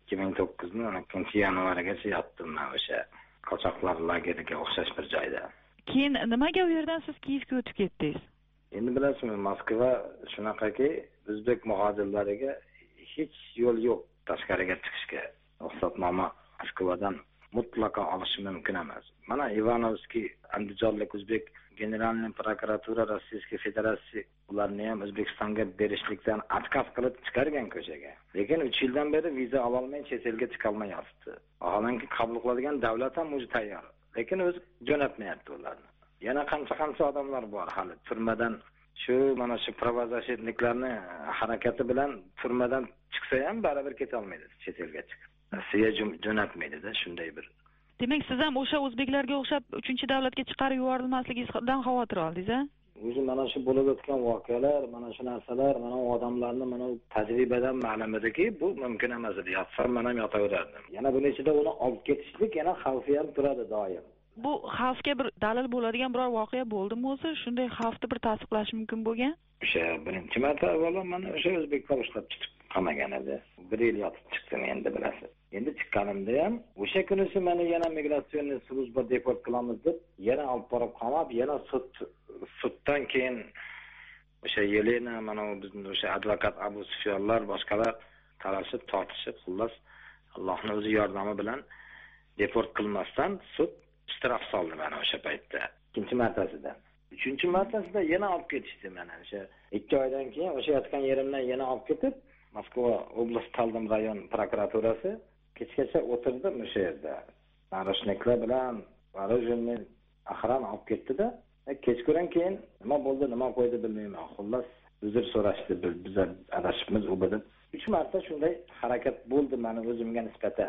2009-yanvarigacha yotdim men o'sha qochoqlar lageriga o'xshash bir joyda. Keyin nimaga u yerdan siz Kiyevga o'tib ketdingiz? Endi bilasizmi, Moskva shunaqaki, o'zbek muhojirlariga hech yo'l yo'q tashqariga chiqishga. Ruxsatnoma Moskvadan mutlaqo olishi mumkin emas. Mana Ivanovskiy andijonlik o'zbek generalniy prokuratura Rossiya Federatsiya ularni ham O'zbekistonga berishlikdan отказ qilib chiqargan ko'chaga. Lekin 3 yildan beri viza ola olmay chet elga chiqa olmayapti. Vaholanki qabul qiladigan davlat ham o'zi tayyor, lekin o'zi jo'natmayapti ularni. Yana qancha odamlar bor hali turmadan shu mana shu pravozashitliklarni harakati bilan turmadan chiqsa ham baribir keta olmaydi, chet elga chiqib. Rossiya jo'natmaydi-da shunday bir. Demak, siz ham o'sha o'zbeklarga o'xshab 3-davlatga chiqarib yuborilmasligidan xavotir oldingiz-a? O'zi mana shu bo'lib o'tgan voqealar, mana shu narsalar, mana odamlarni mana tajribadan ma'lum ediki, bu mumkin emas edi. Yotsam men ham yotaverardim. Yana buning ichida uni olib ketishlik yana xavfi ham turadi doim. Bu xavfga bir dalil bo'ladigan biror voqea bo'ldimi o'zi? Shunday xavfni bir tasdiqlash mumkin bo'lgan? O'sha birinchi marta avvalo mana o'sha o'zbeklar ushlab chiqib qamagan edi. 1 yil yotib chiqdim endi bilasiz. Endi chiqqanimda ham o'sha kunisi meni yana migratsioniy slujba deport qilamiz deb yana olib borib qamab, yana suddan keyin o'sha Yelena mana bizning o'sha advokat Abu Sufyonlar boshqalar talashib tortishib xullas Allohning o'zi yordami bilan deport qilmasdan sud istiraf soldi mana o'sha paytda. Ikkinchi martasida. Uchinchi martasida yana olib ketishdi mana o'sha 2 oydan keyin o'sha yotgan yerimdan yana olib ketib Moskva oblast Taldim rayon prokuraturasi kechgacha o'tirdim o'sha yerda. Narashniklar bilan Varojinni axran olib ketdi-da. Kechqurun keyin nima bo'ldi, nima qo'ydi bilmayman. Xullas uzr so'rashdi, biz adashibmiz u bilan. 3 marta shunday harakat bo'ldi meni o'zimga nisbatan.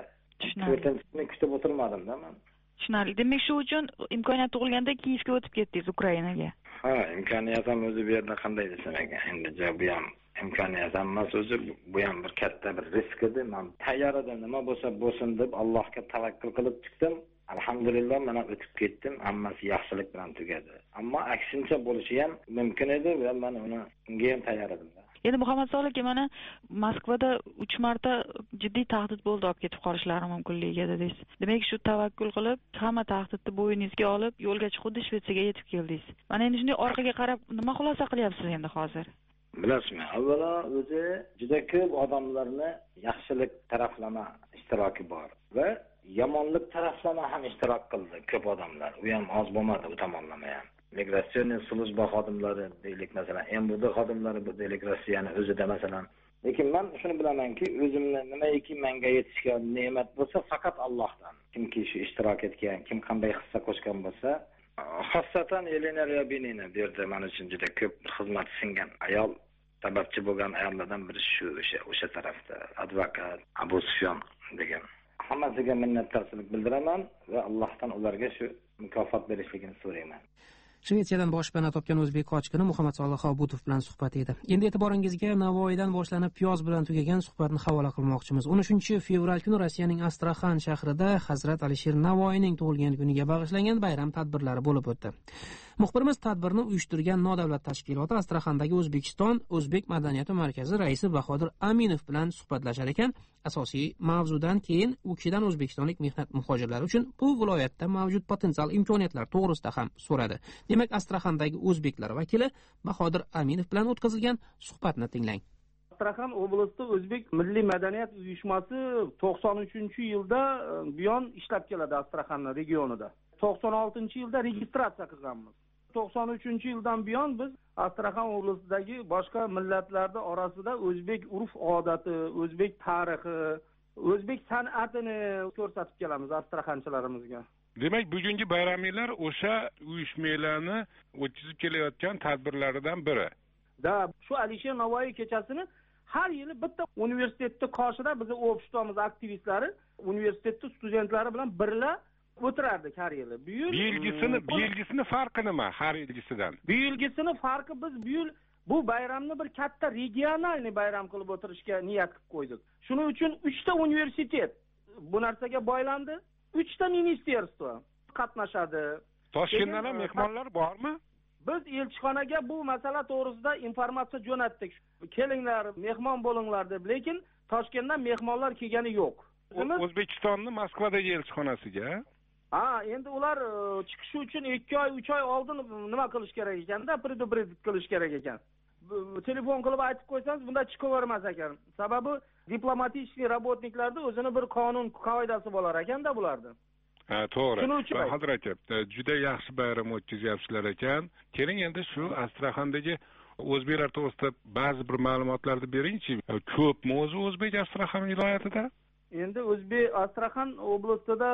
4-ni kutib o'tirmadim-da men. Tushunarli. Demak, shu uchun imkoniyat tug'ilganda Kiyevga o'tib ketdingiz, Ukrainaga. Ha, imkoniyat ham o'zi bu yerda qanday desam ekan, endi bu ham imkoniyat emas o'zi, bu ham bir katta bir risk edi. Men tayyor edim, nima bo'lsa bo'lsin deb Allohga tavakkul qilib chiqdim. Alhamdulillah men o'tib ketdim, hammasi yaxshilik bilan tugadi. Ammo aksincha bo'lishi ham mumkin edi va men unga ham tayyor edim. Endi Muhammad Solih aka, mana Moskvada 3 marta jiddiy tahdid bo'ldi, olib ketib qolishlari mumkinligiga dedingiz. Demak, shu tavakkul qilib, hamma tahdidni bo'yningizga olib, yo'lga xuddi Shvetsiyaga yetib keldingiz. Mana endi shunday orqaga qarab nima xulosa qilyapsiz endi hozir? Bilasizmi, avvalo o'zi juda ko'p odamlarni yaxshilik taraflama ishtiroki bor va yomonlik taraflama ham ishtirok qildi ko'p odamlar. U ham oz bo'lmadi u tomonlama ham. Migratsioniy slujba xodimlari deylik, masalan, MVD xodimlari bu deylik Rossiyani o'zida masalan. Lekin men shuni bilamanki, o'zimni nimaiki menga yetishgan ne'mat bo'lsa faqat Allohdan. Kimki shu ishtirok etgan, kim qanday hissa qo'shgan bo'lsa, xosatan Yelena Ryabinina bu yerda men uchun juda ko'p xizmat singan ayol, sababchi bo'lgan ayollardan biri shu o'sha tarafda advokat Abu Sufyon degan. Hammasiga minnatdorchilik bildiraman va Allohdan ularga shu mukofot berishligini so'rayman. Shvetsiyadan boshpana topgan o'zbek qochqini Muhammad Solih Obutov bilan suhbat edi. Endi e'tiboringizga Navoiydan boshlanib piyoz bilan tugagan suhbatni havola qilmoqchimiz. 13-fevral kuni Rossiyaning Astraxan shahrida Hazrat Alisher Navoiyning tug'ilgan kuniga bag'ishlangan bayram tadbirlari bo'lib o'tdi. Muxbirimiz tadbirni uyushtirgan nodavlat tashkiloti Astraxandagi O'zbekiston O'zbek madaniyati markazi raisi Bahodir Aminov bilan suhbatlashar ekan. Asosiy mavzudan keyin u kishidan o'zbekistonlik mehnat muhojirlari uchun bu viloyatda mavjud potensial imkoniyatlar to'g'risida ham so'radi. Demak, Astraxandagi o'zbeklar vakili Bahodir Aminov bilan o'tkazilgan suhbatni tinglang. Astraxan oblasti O'zbek Milliy madaniyat uyushmasi 93-yilda buyon ishlab keladi Astraxan regionida. 96-yilda registratsiya qilganmiz. 93-yildan buyon biz Astraxan oblastidagi boshqa millatlar orasida o'zbek urf-odati, o'zbek tarixi, o'zbek san'atini ko'rsatib kelamiz Astraxanchilarimizga. Demak, bugungi bayramlar o'sha uyushmalarni o'tkazib kelayotgan tadbirlaridan biri. Da, shu Alisher Navoiy kechasini har yili bitta universitetning qoshida bizning o'qishimiz aktivistlari universitetning studentlari bilan birga o'tirardik har yili. Belgisini farqi nima har yilgisidan? Belgisini farqi biz bu bayramni bir katta regional bayram qilib o'tirishga niyat qilib qo'ydik. Shuning uchun 3 ta universitet bu narsaga boylandi. 3 ta ministerstvo qatnashadi. Toshkentdan ham mehmonlar bormi? Biz elchixonaga bu masala to'g'risida informatsiya jo'natdik. Kelinglar, mehmon bo'linglar deb, lekin Toshkentdan mehmonlar kelgani yo'q. O'zbekistonning Moskvadagi elchixonasiga. Endi ular chiqishi uchun 2 oy, 3 oy oldin nima qilish kerak ekanda, predupredit qilish kerak ekan. Telefon qilib aytib qo'ysangiz, bunda chiqavermas ekan. Sababi diplomatik rabotniklarda o'zini bir qonun qoidasi bo'lar ekanda bularda. To'g'ri. Shuning uchun Bahodir aka, juda yaxshi bayram o'tkazyapsizlar ekan. Keling endi shu Astraxandagi o'zbeklar to'g'risida ba'zi bir ma'lumotlarni beringchi. Ko'pmi o'zi o'zbek Astraxan viloyatida? Endi o'zbek Astraxan oblastida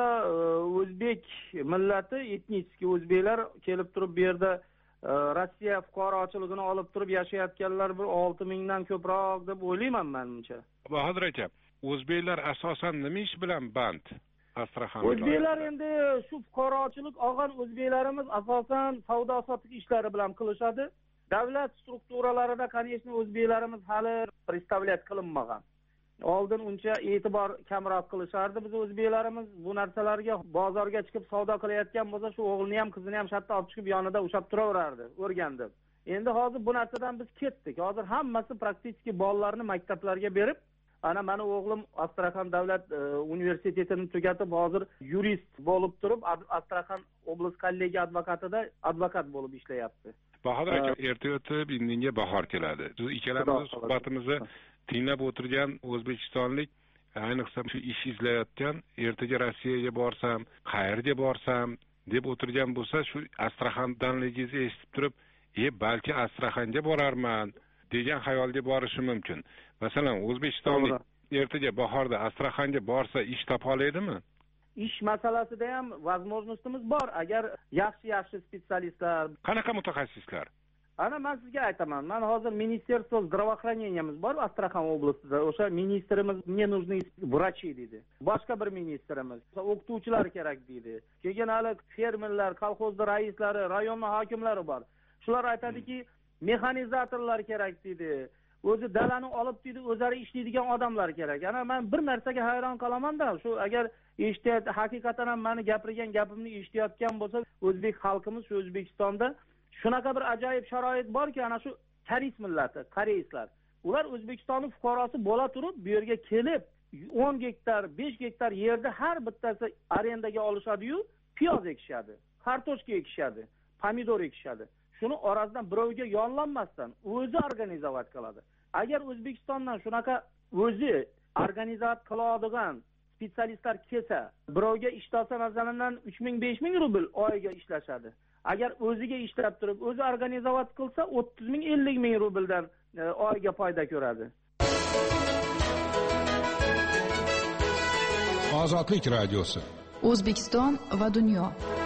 o'zbek millati, etnik o'zbeklar kelib turib bu yerda Rossiya fuqarochiligini olib turib yashayotganlar bir 6000 dan ko'proq deb o'ylayman menimcha. Bahodir aka, o'zbeklar asosan nima ish bilan band? Astraxan o'zbeklar endi shu fuqarochilik olgan o'zbeklarimiz asosan savdo-sotiq ishlari bilan qilishadi. Davlat strukturalarida, конечно, o'zbeklarimiz hali представлять qilinmagan. Oldin uncha e'tibor kamroq qilishardi biz o'zbeklarimiz. Bu narsalarga bozorga chiqib savdo qilayotgan bo'lsa, shu o'g'lini ham, qizini ham shatda olib chiqib yonida ushlab turaverardi, o'rgandi. Endi hozir bu narsadan biz ketdik. Hozir hammasi praktik bolalarni maktablarga berib, ana meni o'g'lim Astraxan davlat universitetini tugatib, hozir yurist bo'lib turib, Astraxan oblast kollegiya advokatida advokat bo'lib ishlayapti. Bahodir aka, erta o'tib indinga bahor keladi. Biz ikkalamiz suhbatimizni tinglab o'tirgan o'zbekistonlik, ayniqsa shu ish izlayotgan, ertaga Rossiyaga borsam, qayerga borsam deb o'tirgan bo'lsa, shu Astraxandanligingizni eshitib turib, balki Astraxanga borarman degan xayolga borishi mumkin. Masalan, o'zbekistonlik ertaga bahorda Astraxanga borsa ish topa oladimi? Ish masalasida ham возможностimiz bor. Agar yaxshi specialistlar, qanaqa mutaxassislar? Ana men sizga aytaman. Men hozir Ministerstvo здравоохранениямыз bor Astraxan oblastida. O'sha ministrimiz "Мне нужны врачи" dedi. Boshqa bir ministrimiz "O'qituvchilar kerak" dedi. Keyin hali fermerlar, kolxozlar raislari, rayon hokimlari bor. Shular aytadiki, mexanizatorlar kerak dedi. O'zi dalani olib dedi, o'zlari ishlaydigan odamlar kerak. Ana men bir narsaga hayron qolaman-da, shu agar eshitayotgan, haqiqatan ham meni gapirgan gapimni eshitayotgan bo'lsa, o'zbek xalqimiz shu O'zbekistonda shunaqa bir ajoyib sharoit borki, ana shu koreys millati, koreyslar. Ular O'zbekistonning fuqarosi bo'la turib, bu yerga kelib 10 gektar, 5 gektar yerda har bittasi arendaga olishadi-yu, piyoz ekishadi, kartoshka ekishadi, pomidor ekishadi. Shuni orasidan birovga yollanmasdan o'zi organizovat qiladi. Agar O'zbekistondan shunaqa o'zi organizovat qiladigan specialistlar kelsa, birovga ishlasa masalan 3000-5000 rubl oyiga ishlashadi. Agar o'ziga ishlab turib, o'zi organizovat qilsa 30,000-50,000 rubldan oyiga foyda ko'radi. Ozodlik radiosi. O'zbekiston va dunyo.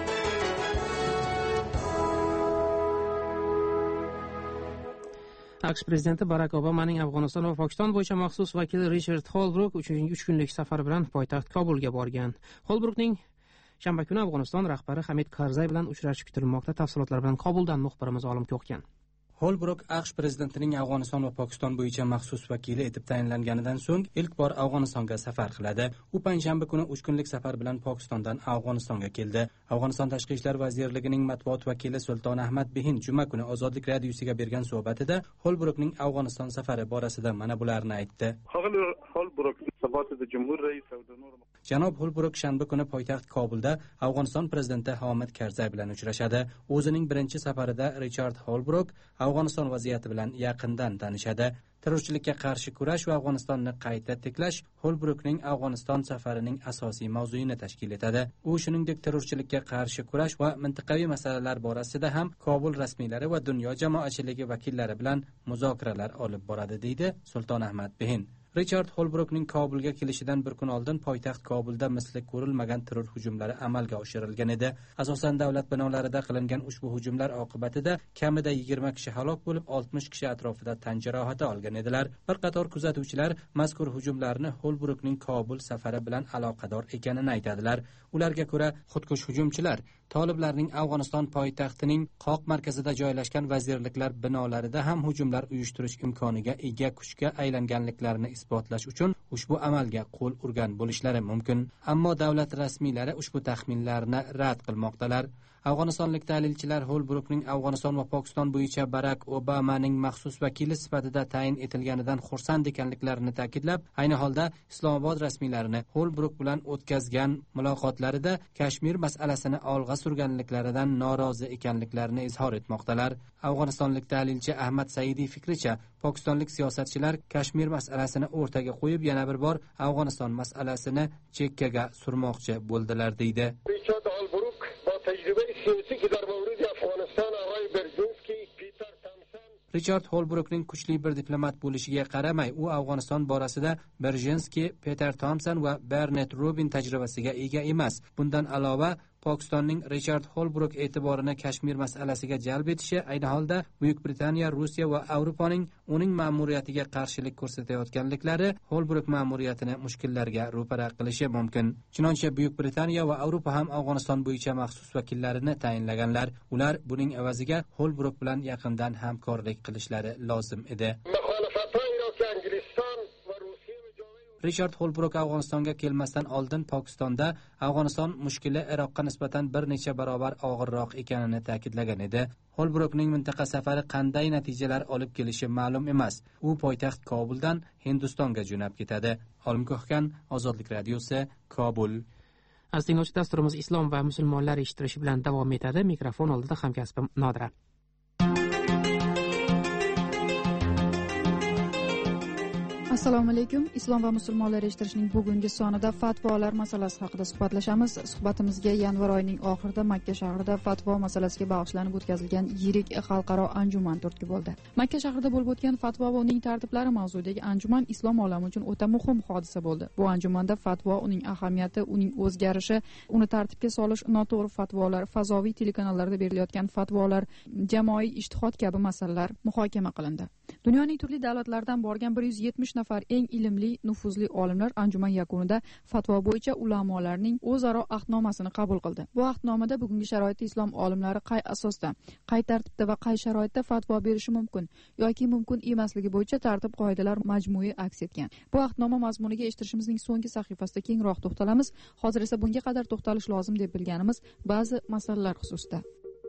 AQSh prezidenti Barak Obamaning Afg'oniston va Pokiston bo'yicha maxsus vakili Richard Holbruk 3 kunlik safar bilan poytaxt Kobulga borgan. Holbrukning shanba kuni Afg'oniston rahbari Hamid Karzay bilan uchrashishi kutilmoqda. Tafsilotlar bilan Kobuldan muxbirimiz Olim Ko'kkan. Holbruk AQSh prezidentining Afg'oniston va Pokiston bo'yicha maxsus vakili etib tayinlanganidan so'ng ilk bor Afg'onistonga safar qiladi. U payshanba kuni 3 kunlik safar bilan Pokistondan Afg'onistonga keldi. Afg'oniston Tashqi ishlar vazirligining matbuot vakili Sulton Ahmad Behin juma kuni Ozodlik radiosiga bergan suhbatida Holbrukning Afg'oniston safari borasida mana bularni aytdi. Janob Holbruk shanba kuni poytaxt Kobulda Afg'oniston prezidenti Hamid Karzay bilan uchrashadi. O'zining birinchi safarida Richard Holbruk Afg'oniston vaziyati bilan yaqindan tanishadi. Terrorchilikka qarshi kurash va Afg'onistonni qayta tiklash Holbrukning Afg'oniston safarining asosiy mavzuini tashkil etadi. U shuningdek terrorchilikka qarshi kurash va mintaqaviy masalalar borasida ham Kobul rasmiylari va dunyo jamoatchiligi vakillari bilan muzokaralar olib boradi, deydi Sulton Ahmad Behin. Richard Holbrukning Kobulga kelishidan bir kun oldin poytaxt Kobulda misli ko'rilmagan terror hujumlari amalga oshirilgan edi. Asosan davlat binolarida qilingan ushbu hujumlar oqibatida kamida 20 kishi halok bo'lib, 60 kishi atrofida tan jarohati olgan edilar. Bir qator kuzatuvchilar mazkur hujumlarni Holbrukning Kobul safari bilan aloqador ekanini aytadilar. Ularga ko'ra, xudkush hujumchilar toliblarning Afg'oniston poytaxtining qoq markazida joylashgan vazirliklar binolarida ham hujumlar uyushtirish imkoniga ega kuchga aylanganliklarini isbotlash uchun ushbu amalga qo'l urgan bo'lishlari mumkin. Ammo davlat rasmiylari ushbu taxminlarni rad qilmoqdalar. Afg'onistonlik tahlilchilar Holbrookning Afg'oniston va Pokiston bo'yicha Barak Obamaning maxsus vakili sifatida tayin etilganidan xursand ekanliklarini ta'kidlab, ayni holda Islomobod rasmiylarini Holbrook bilan o'tkazgan muloqotlarida Kashmir masalasini olg'a surganliklaridan norozi ekanliklarini izhor etmoqdalar. Afg'onistonlik tahlilchi Ahmad Saidiy fikricha, pokistonlik siyosatchilar Kashmir masalasini o'rtaga qo'yib, yana bir bor Afg'oniston masalasini chekkaga surmoqchi bo'ldilar deydi. Richard Holbrookning kuchli bir diplomat bo'lishiga qaramay, u Afg'oniston borasida Berjenski, Peter Thompson va Bernard Rubin tajribasiga ega emas. Bundan ilova, Pokistonning Richard Holbrook e'tiborini Kashmir masalasiga jalb etishi ayni holda Buyuk Britaniya, Rossiya va Yevropaning uning ma'muriyatiga qarshilik ko'rsatayotganliklari Holbrook ma'muriyatini mushkullarga ro'para qilishi mumkin. Chunonchi Buyuk Britaniya va Yevropa ham Afg'oniston bo'yicha maxsus vakillarini tayinlaganlar. Ular buning evaziga Holbrook bilan yaqindan hamkorlik qilishlari lozim edi. Richard Holbrook Afg'onistonga kelmasdan oldin Pokistonda Afg'oniston mushkuli Iroqqa nisbatan bir necha barobar og'irroq ekanini ta'kidlagan edi. Holbrookning mintaqa safari qanday natijalar olib kelishi ma'lum emas. U poytaxt Kobuldan Hindistonga jo'nab ketadi. Olimko'hkan, Ozodlik radiosi, Kobul. Aziz tinglovchi, dasturimiz islom va musulmonlar eshittirishi bilan davom etadi. Mikrofon oldida hamkasbim Nodira. Assalomu alaykum. Islom va musulmonlar eshittirishning bugungi sonida fatvolar masalasi haqida suhbatlashamiz. Suhbatimizga yanvar oyining oxirida Makka shahrida fatvo masalasiga bag'ishlanib o'tkazilgan yirik xalqaro anjuman turtki bo'ldi. Makka shahrida bo'lib o'tgan fatvo va uning tartiblari mavzudagi anjuman islom olami uchun o'ta muhim hodisa bo'ldi. Bu anjumanda fatvo, uning ahamiyati, uning o'zgarishi, uni tartibga solish, noto'g'ri fatvolar, fazoviy telekanallarda berilayotgan fatvolar, jamoaviy ijtihod kabi masalalar muhokama qilindi. Dunyoning turli davlatlaridan borgan 170 nafar eng ilmli, nufuzli olimlar anjuman yakunida fatvo bo'yicha ulamolarning o'zaro ahdnomasini qabul qildi. Bu ahdnomada bugungi sharoitda islom olimlari qay asosda, qay tartibda va qay sharoitda fatvo berishi mumkin yoki mumkin emasligi bo'yicha tartib-qoidalar majmui aks etgan. Bu ahdnoma mazmuniga eshittirishimizning so'nggi sahifasida kengroq to'xtalamiz. Hozir esa bunga qadar to'xtalish lozim deb bilganimiz ba'zi masalalar xususida.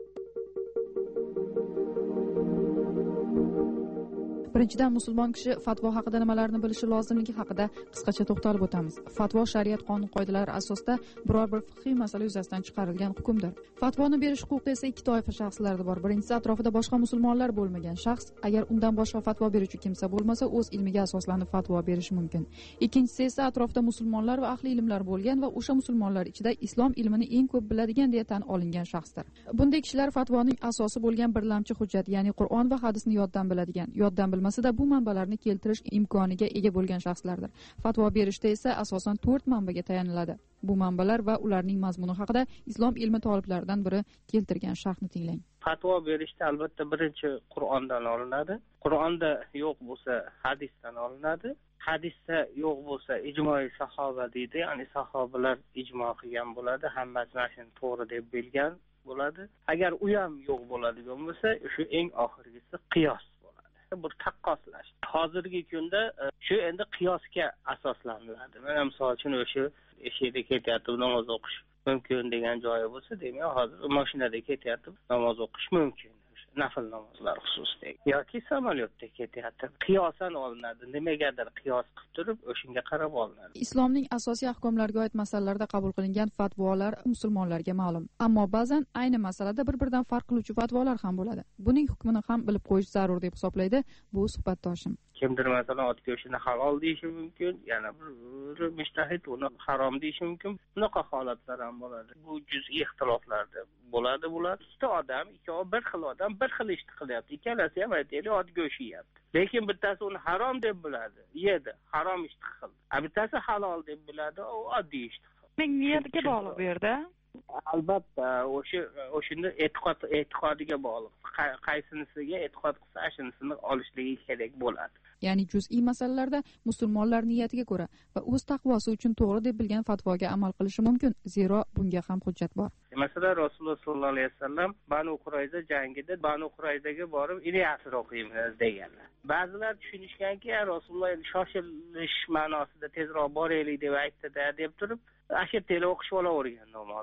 Birinchidan, musulmon kishi fatvo haqida nimalarni bilishi lozimligi haqida qisqacha to'xtalib o'tamiz. Fatvo shariat qonun qoidalari asosida biror bir fiqhiy masala yuzasidan chiqarilgan hukmdir. Fatvoni berish huquqi esa ikki toifa shaxslarda bor. Birinchisi, atrofida boshqa musulmonlar bo'lmagan shaxs, agar undan boshqa fatvo beruvchi kimsa bo'lmasa, o'z ilmiga asoslanib fatvo berishi mumkin. Ikkinchisi esa atrofida musulmonlar va ahli ilmlar bo'lgan va o'sha musulmonlar ichida islom ilmini eng ko'p biladigan deya tan olingan shaxsdir. Bunday kishilar fatvoning asosi bo'lgan birlamchi hujjat, ya'ni Qur'on va hadisni yoddan biladigan, yoddan bilmasada bu manbalarni keltirish imkoniga ega bo'lgan shaxslardir. Fatvo berishda esa asosan 4 manbaga tayaniladi. Bu manbalar va ularning mazmuni haqida islom ilmi toliblaridan biri keltirgan sharhni tinglang. Fatvo berishda albatta birinchi Qur'ondan olinadi. Qur'onda yo'q bo'lsa hadisdan olinadi. Hadisda yo'q bo'lsa ijmoiy sahoba deydi, ya'ni sahobalar ijmo qilgan bo'ladi, hammasi mana shuni to'g'ri deb bilgan bo'ladi. Agar u ham yo'q bo'ladigan bo'lsa, shu eng oxirgisi qiyos. Bir taqqoslash. Hozirgi kunda shu endi qiyosga asoslanadi. Mana misol uchun o'sha eshikda ketyapti, namoz o'qish mumkin degan joyi bo'lsa, demak hozir mashinada ketyapti, namoz o'qish mumkin. Nafl namozlar xususida yoki samolyotda ketyapti. Qiyosan olinadi. Nimagadir qiyos qilib turib, o'shunga qarab olinadi. Islomning asosiy ahkomlariga oid masalalarda qabul qilingan fatvolar musulmonlarga ma'lum. Ammo ba'zan ayni masalada bir-biridan farq qiluvchi fatvolar ham bo'ladi. Buning hukmini ham bilib qo'yish zarur deb hisoblaydi bu suhbatdoshim. Kimdir masalan ot go'shtini halol deyishi mumkin, yana bir mujtahid uni harom deyishi mumkin. Bunaqa holatlar ham bo'ladi. Bu juz'iy ixtiloflarda bo'ladi. Ikkita odam, ikkovi bir xil odam bir xil ishni qilyapti. Ikkalasi ham aytaylik ot go'sht yeyapti. Lekin bittasi uni harom deb biladi, yedi, harom ishni qildi. Bittasi halol deb biladi, u oddiy ishni qildi. Uning niyatiga bog'liq bu yerda. Albatta, o'shunda e'tiqodiga bog'liq. Qaysinisiga e'tiqod qilsa, shunisini olishligi kerak bo'ladi. Ya'ni juz'iy masalalarda musulmonlar niyatiga ko'ra va o'z taqvosi uchun to'g'ri deb bilgan fatvoga amal qilishi mumkin, zero bunga ham hujjat bor. Masalan, Rasululloh sollallohu alayhi vasallam Banu Qurayza jangida Banu Qurayzaga borib Iliyasni o'qiymiz deganlar. Ba'zilar tushunishganki, Rasululloh shoshilish ma'nosida tezroq boraylik deb aytdi-da deb turib, ashirtaylar o'qish olavergan namozni.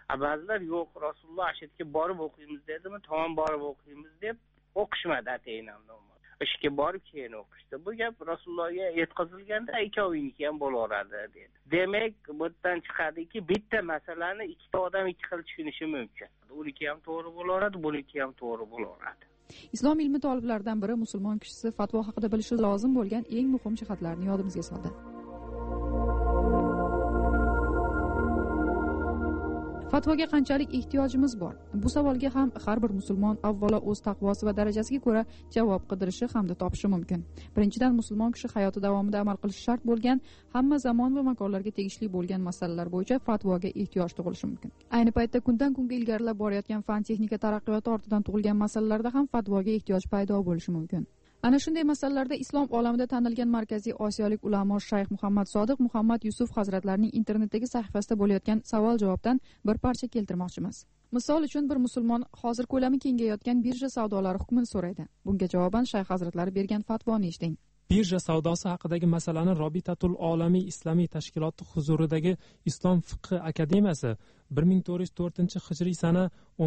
Ba'zilar yo'q, Rasululloh shu yerga borib o'qiymiz dedimi, tamom borib o'qiymiz deb o'qishmadi atayin ham normal. Ishga borib keyin o'qishdi. Bu gap Rasulullohga yetkazilganda ikkovingniki ham bo'laveradi dedi. Demak, bu yerdan chiqadiki, bitta masalani ikkita odam ikki xil tushunishi mumkin. Uniki ham to'g'ri bo'laveradi, buniki ham to'g'ri bo'laveradi. Islom ilmi toliblaridan biri musulmon kishisi fatvo haqida bilishi lozim bo'lgan eng muhim jihatlarni yodimizga soldi. Fatvoga qanchalik ehtiyojimiz bor? Bu savolga ham har bir musulmon avvalo o'z taqvosi va darajasiga ko'ra javob qidirishi hamda topishi mumkin. Birinchidan, musulmon kishi hayoti davomida amal qilishi shart bo'lgan hamma zamon va makonlarga tegishli bo'lgan masalalar bo'yicha fatvoga ehtiyoj tug'ilishi mumkin. Ayni paytda kundan kunga ilgarilab borayotgan fan texnika taraqqiyoti ortidan tug'ilgan masalalarda ham fatvoga ehtiyoj paydo bo'lishi mumkin. Ana shunday masalalarda islom olamida tanilgan markaziy osiyolik ulamo Shayx Muhammad Sodiq Muhammad Yusuf hazratlarining internetdagi sahifasida bo'layotgan savol-javobdan bir parcha keltirmoqchimiz. Misol uchun, bir musulmon hozir ko'lami kengayayotgan birja savdolari hukmini so'raydi. Bunga javoban Shayx hazratlari bergan fatvoni eshiting. Birja savdosi haqidagi masalani Robitatul Olamiy Islomiy tashkiloti huzuridagi Islom fiqhi akademiyasi 1404-hijriy sana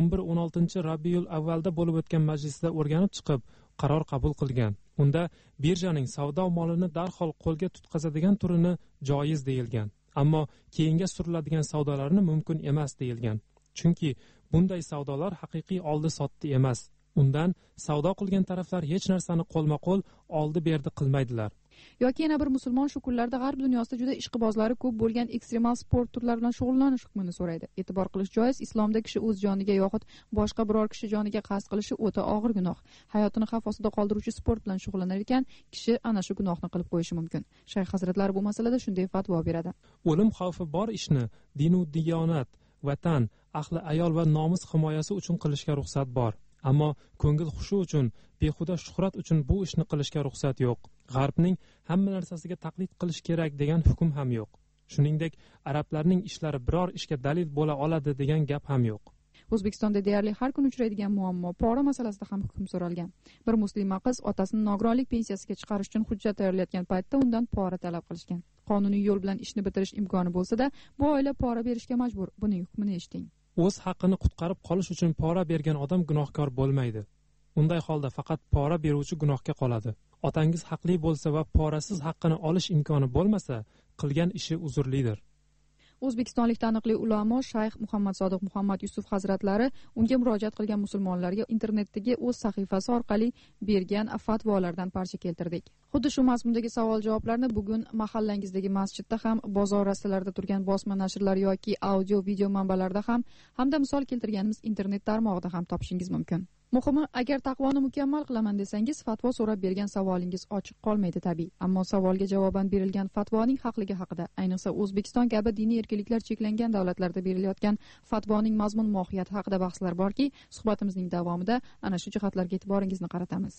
11-16 Rabiul avvalda bo'lib o'tgan majlisda o'rganib chiqib, qaror qabul qilgan. Unda birjaning savdo molini darhol qo'lga tutqazadigan turini joiz deyilgan, ammo keyinga suriladigan savdolarni mumkin emas deyilgan. Chunki bunday savdolar haqiqiy oldi-sotdi emas. Undan savdo qilgan taraflar hech narsani qo'lma-qo'l oldi-berdi qilmaydilar. Yoki yana bir musulmon shu kunlarda g'arb dunyosida juda ishqibozlari ko'p bo'lgan ekstremal sport turlari bilan shug'ullanish hukmini so'raydi. E'tibor qilish joiz, islomda kishi o'z joniga yoxud boshqa biror kishi joniga qasd qilishi o'ta og'ir gunoh. Hayotini xavf ostida qoldiruvchi sport bilan shug'ullanar ekan, kishi ana shu gunohni qilib qo'yishi mumkin. Shayx hazratlari bu masalada shunday fatvo beradi. O'lim xavfi bor ishni dinu diyonat, vatan, ahli ayol va nomus himoyasi uchun qilishga ruxsat bor. Ammo ko'ngil xushi uchun, behuda shuhrat uchun bu ishni qilishga ruxsat yo'q. G'arbning hamma narsasiga taqlid qilish kerak degan hukm ham yo'q. Shuningdek, arablarning ishlari biror ishga dalil bo'la oladi degan gap ham yo'q. O'zbekistonda deyarli har kun uchraydigan muammo pora masalasida ham hukm so'ralgan. Bir muslima qiz otasini nogironlik pensiyasiga chiqarish uchun hujjat tayyorlayotgan paytda undan pora talab qilishgan. Qonuniy yo'l bilan ishni bitirish imkoni bo'lsa-da, bu oila pora berishga majbur. Buning hukmini eshiting. O'z haqqini qutqarib qolish uchun pora bergan odam gunohkor bo'lmaydi. Unday holda faqat pora beruvchi gunohga qoladi. Otangiz haqli bo'lsa va porasiz haqqini olish imkoni bo'lmasa, qilgan ishi uzrlidir. O'zbekistonlik taniqli ulamo Shayx Muhammad Sodiq Muhammad Yusuf hazratlari unga murojaat qilgan musulmonlarga internetdagi o'z sahifasi orqali bergan fatvolardan parcha keltirdik. Xuddi shu mazmundagi savol-javoblarni bugun mahallangizdagi masjidda ham, bozor rastalarida turgan bosma nashrlar yoki audio video manbalarda ham, hamda misol keltirganimiz internet tarmog'ida ham topishingiz mumkin. Muhimi, agar taqvoni mukammal qilaman desangiz, fatvo so'rab bergan savolingiz ochiq qolmaydi tabiiy. Ammo savolga javoban berilgan fatvoning haqligi haqida, ayniqsa O'zbekiston kabi diniy erkinliklar cheklangan davlatlarda berilayotgan fatvoning mazmun mohiyati haqida bahslar borki, suhbatimizning davomida ana shu jihatlarga e'tiboringizni qaratamiz.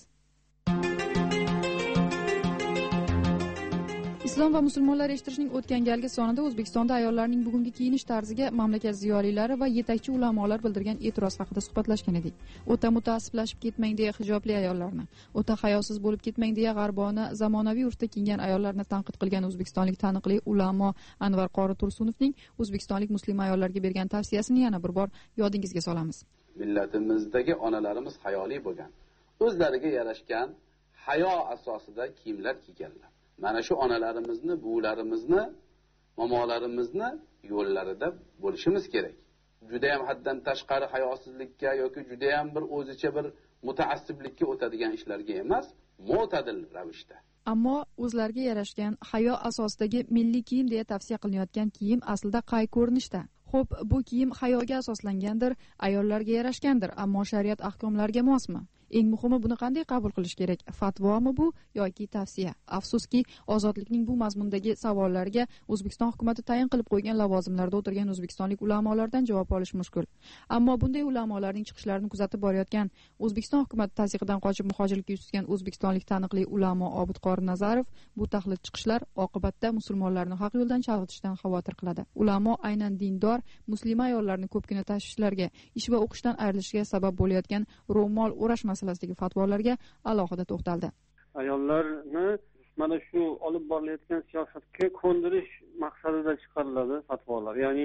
Islom va musulmonlar eshittirishning o'tgan galgi sonida O'zbekistonda ayollarning bugungi kiyinish tarziga mamlakat ziyolilari va yetakchi ulamolar bildirgan e'tiroz haqida suhbatlashgan edik. O'ta mutaassiflashib ketmang deya hijobli ayollarni, o'ta hayosiz bo'lib ketmang deya g'arbona zamonaviy urfda kiyingan ayollarni tanqid qilgan o'zbekistonlik taniqli ulamo Anvar Qori Tursunovning o'zbekistonlik muslima ayollarga bergan tavsiyasini yana bir bor yodingizga solamiz. Millatimizdagi onalarimiz hayoli bo'lgan, o'zlariga yarashgan hayo asosida kiyimlar kiyganlar. Mana shu onalarimizni, buvilarimizni, momolarimizni yo'llarida bo'lishimiz kerak. Juda ham haddan tashqari hayosizlikka yoki juda ham bir o'zicha bir mutaassiblikka o'tadigan ishlarga emas, mo'tadil ravishda. Ammo o'zlariga yarashgan hayo asosidagi milliy kiyim deya tavsiya qilinayotgan kiyim aslida qay ko'rinishda? Xo'p, bu kiyim hayoga asoslangandir, ayollarga yarashgandir, ammo shariat ahkomlariga mosmi? Eng muhimi, buni qanday qabul qilish kerak? Fatvomi bu yoki tavsiya? Afsuski, ozodlikning bu mazmundagi savollariga O'zbekiston hukumatı tayin qilib qo'ygan lavozimlarda o'tirgan o'zbekistonlik ulamolardan javob olish mushkul. Ammo bunday ulamolarning chiqishlarini kuzatib borayotgan, O'zbekiston hukumati tazyiqidan qochib muhojirlikka yuz tutgan o'zbekistonlik taniqli ulamo Obid Qori Nazarov bu tahlil chiqishlar oqibatda musulmonlarni haq yo'ldan chalg'itishdan xavotir qiladi. Ulamo aynan dindor muslima ayollarni ko'pgina tashvishlarga, ish va o'qishdan ayrilishiga sabab bo'layotgan ro'mol o'rash masalasidagi fatvolarga alohida to'xtaldi. Ayollarni mana shu olib borilayotgan siyosatga ko'ndirish maqsadida chiqariladi fatvolar. Ya'ni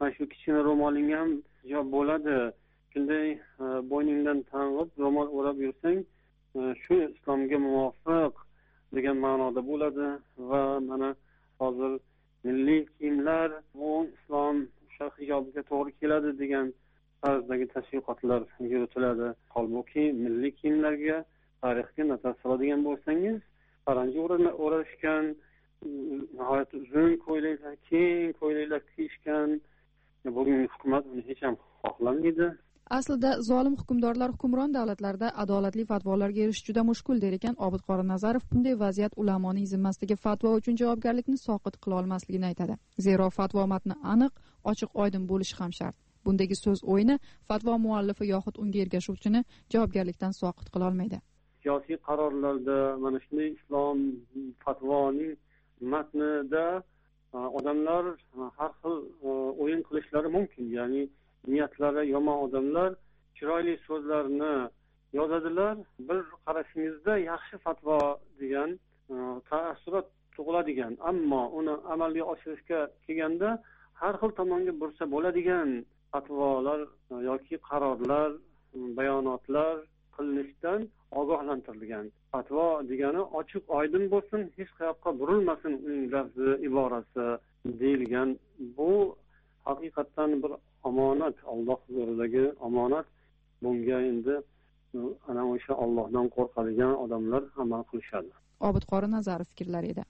mana shu kichkina ro'molingga ham hijob bo'ladi, shunday bo'yningdan tang'ib ro'mol o'rab yursang shu islomga muvofiq degan ma'noda bo'ladi. Va mana hozir milliy kiyimlar bu islom o'sha hijobiga to'g'ri keladi degan tarzdagi tashviqotlar yuritiladi. Holbuki milliy kiyimlarga, tarixga nazar soladigan bo'lsangiz, paranji o'rashgan, nihoyat uzun ko'ylaklar, keng ko'ylaklar kiyishgan bugungi hukumat uni hech ham xohlamaydi. Aslida zolim hukmdorlar hukmron davlatlarda adolatli fatvolarga erishish juda mushkul der ekan Obid Qori Nazarov. Bunday vaziyat ulamoning zimmasidagi fatvo uchun javobgarlikni soqit qila olmasligini aytadi. Zero fatvo matni aniq, ochiq, oydin bo'lishi ham shart. Bundagi so'z o'yini fatvo muallifi yoxud unga ergashuvchini javobgarlikdan soqit qila olmaydi. Siyosiy qarorlarda mana shunday islom fatvoning matnida odamlar har xil o'yin qilishlari mumkin. Ya'ni niyatlari yomon odamlar chiroyli so'zlarni yozadilar, bir qarashingizda yaxshi fatvo degan taassurot tug'iladigan, ammo uni amalga oshirishga kelganda har xil tomonga bursa bo'ladigan fatvolar yoki qarorlar, bayonotlar qilinishdan ogohlantirilgan. Fatvo degani ochiq, oydin bo'lsin, hech qayoqqa burilmasin uning lafzi, iborasi deyilgan. Bu haqiqatdan bir omonat, Alloh huzuridagi omonat. Bunga endi ana o'sha Allohdan qo'rqadigan odamlar amal qilishadi. Obid Qori Nazarov fikrlari edi.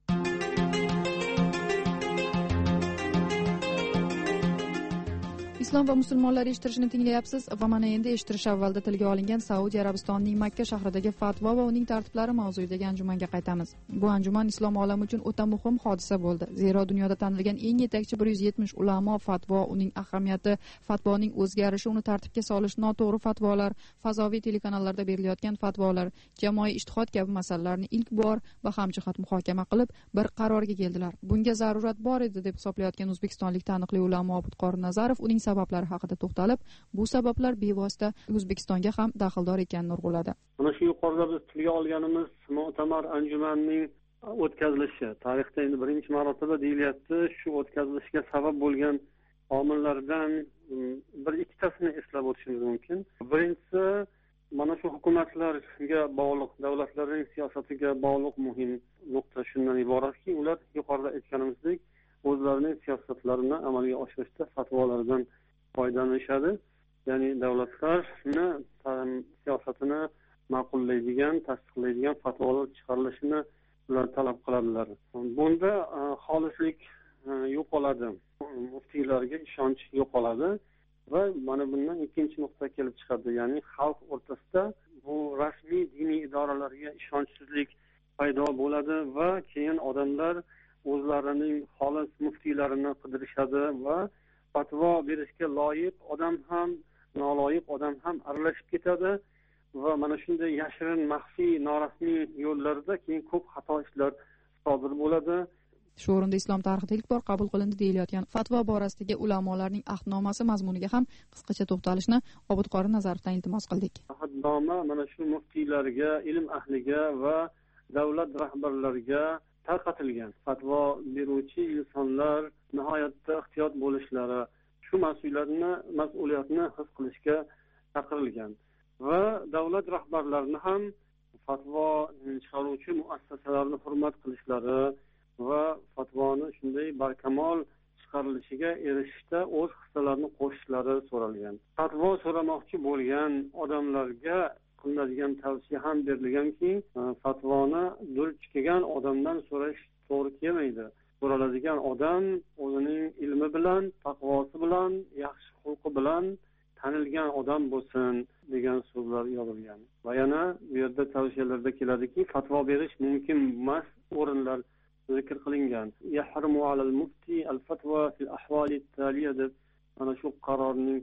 Islom va musulmonlar eshittirishini tinglayapsiz va mana endi eshittirish avvalda tilga olingan Saudiya Arabistonining Makka shahridagi fatvo va uning tartiblari mavzuidagi anjumanga qaytamiz. Bu anjuman islom olami uchun o'ta muhim hodisa bo'ldi. Zero dunyoda tanilgan eng yetakchi 170 ulamo fatvo, uning ahamiyati, fatvoning o'zgarishi, uni tartibga solish, noto'g'ri fatvolar, fazoviy telekanallarda berilayotgan fatvolar, jamoaviy ijtihod kabi masalalarni ilk bor va hamjihat muhokama qilib bir qarorga keldilar. Bunga zarurat bor edi deb hisoblayotgan o'zbekistonlik taniqli ulamo Obid Qori Nazarov uning sabablari haqida to'xtalib, bu sabablar bevosita O'zbekistonga ham daxldor ekanini urg'uladi. Mana shu yuqorida biz tilga olganimiz mu'tamar anjumanning o'tkazilishi tarixda endi birinchi marotaba deyilyapti. Shu o'tkazilishga sabab bo'lgan omillardan bir ikkitasini eslab o'tishimiz mumkin. Birinchisi mana shu hukumatlarga bog'liq, davlatlarning siyosatiga bog'liq muhim nuqta shundan iboratki, ular yuqorida aytganimizdek o'zlarining siyosatlarini amalga oshirishda fatvolardan foydalanishadi. Ya'ni davlatlarni siyosatini ma'qullaydigan, tasdiqlaydigan fatvolar chiqarilishini ular talab qiladilar. Bunda xolislik yo'qoladi, muftiylarga ishonch yo'qoladi va mana bundan ikkinchi nuqta kelib chiqadi. Ya'ni xalq o'rtasida bu rasmiy diniy idoralarga ishonchsizlik paydo bo'ladi va keyin odamlar o'zlarining xolis muftiylarini qidirishadi va fatvo berishga loyiq odam ham, noloyiq odam ham aralashib ketadi va mana shunday yashirin, maxfiy, norasmiy yo'llarda keyin ko'p xato ishlar sodir bo'ladi. Shu o'rinda islom tarixida ilk bor qabul qilindi deyilayotgan fatvo borasidagi ulamolarning ahdnomasi mazmuniga ham qisqacha to'xtalishni Obid Qori Nazarovdan iltimos qildik. Ahdnoma mana shu muftiylarga, ilm ahliga va davlat rahbarlariga tarqatilgan. Fatvo beruvchi insonlar nihoyatda ehtiyot bo'lishlari, shu mas'uliyatni his qilishga chaqirilgan va davlat rahbarlarini ham fatvo chiqaruvchi muassasalarni hurmat qilishlari va fatvoni shunday barkamol chiqarilishiga erishishda o'z hissalarini qo'shishlari so'ralgan. Fatvo so'ramoqchi bo'lgan odamlarga qilinadigan tavsiya ham berilganki, fatvoni duch kelgan odamdan so'rash to'g'ri kelmaydi. So'raladigan odam o'zining ilmi bilan, taqvosi bilan, yaxshi xulqi bilan tanilgan odam bo'lsin degan so'zlar yozilgan. Va yana bu yerda tavsiyalarda keladiki, fatvo berish mumkin emas o'rinlar zikr qilingan. Yahrumu alal mufti al-fatwa fil ahvali taliya deb mana shu qarorning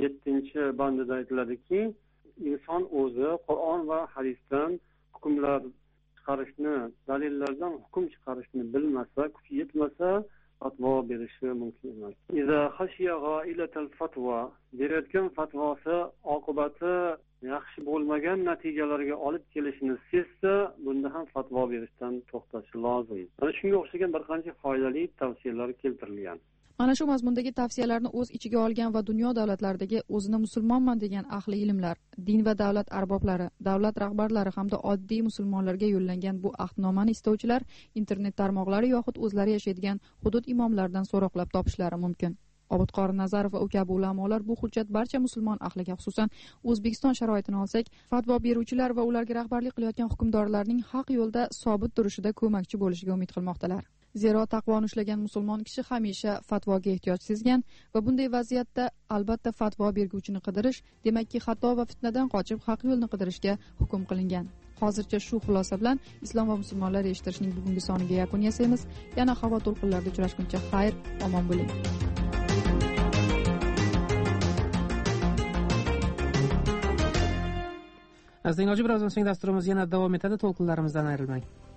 7-bandida aytiladiki, inson o'zi Qur'on va hadisdan hukmlar chiqarishni, dalillardan hukm chiqarishni bilmasa, kuchi yetmasa, fatvo berishi mumkin emas. Iza khashiya gha'ilatal fatwa, berayotgan fatvosi oqibati yaxshi bo'lmagan natijalarga olib kelishini sezsa, bunda ham fatvo berishdan to'xtashi lozim. Mana shunga o'xshagan bir qancha foydali tavsiyalar keltirilgan. Mana shu mazmundagi tavsiyalarni o'z ichiga olgan va dunyo davlatlaridagi o'zini musulmonman degan ahli ilmlar, din va davlat arboblari, davlat rahbarlari hamda oddiy musulmonlarga yo'llangan bu ahdnomani istovchilar internet tarmoqlari yoxud o'zlari yashaydigan hudud imomlaridan so'roqlab topishlari mumkin. Obid Qori Nazarov va u kabi ulamolar bu hujjat barcha musulmon ahliga, xususan O'zbekiston sharoitini olsak, fatvo beruvchilar va ularga rahbarlik qilayotgan hukmdorlarning haq yo'lda sobit turishida ko'makchi bo'lishiga umid qilmoqdalar. Zero taqvoni ushlagan musulmon kishi hamisha fatvoga ehtiyoj sezgan va bunday vaziyatda albatta fatvo berguvchini qidirish, demakki xato va fitnadan qochib haq yo'lni qidirishga hukm qilingan. Hozircha shu xulosa bilan Islom va musulmonlar eshittirishning bugungi soniga yakun yasaymiz. Yana havo to'lqinlarida uchrashguncha xayr, omon bo'ling. Aziz tinglovchi, birozdan so'ng dasturimiz yana davom etadi. To'lqinlarimizdan ayrilmang.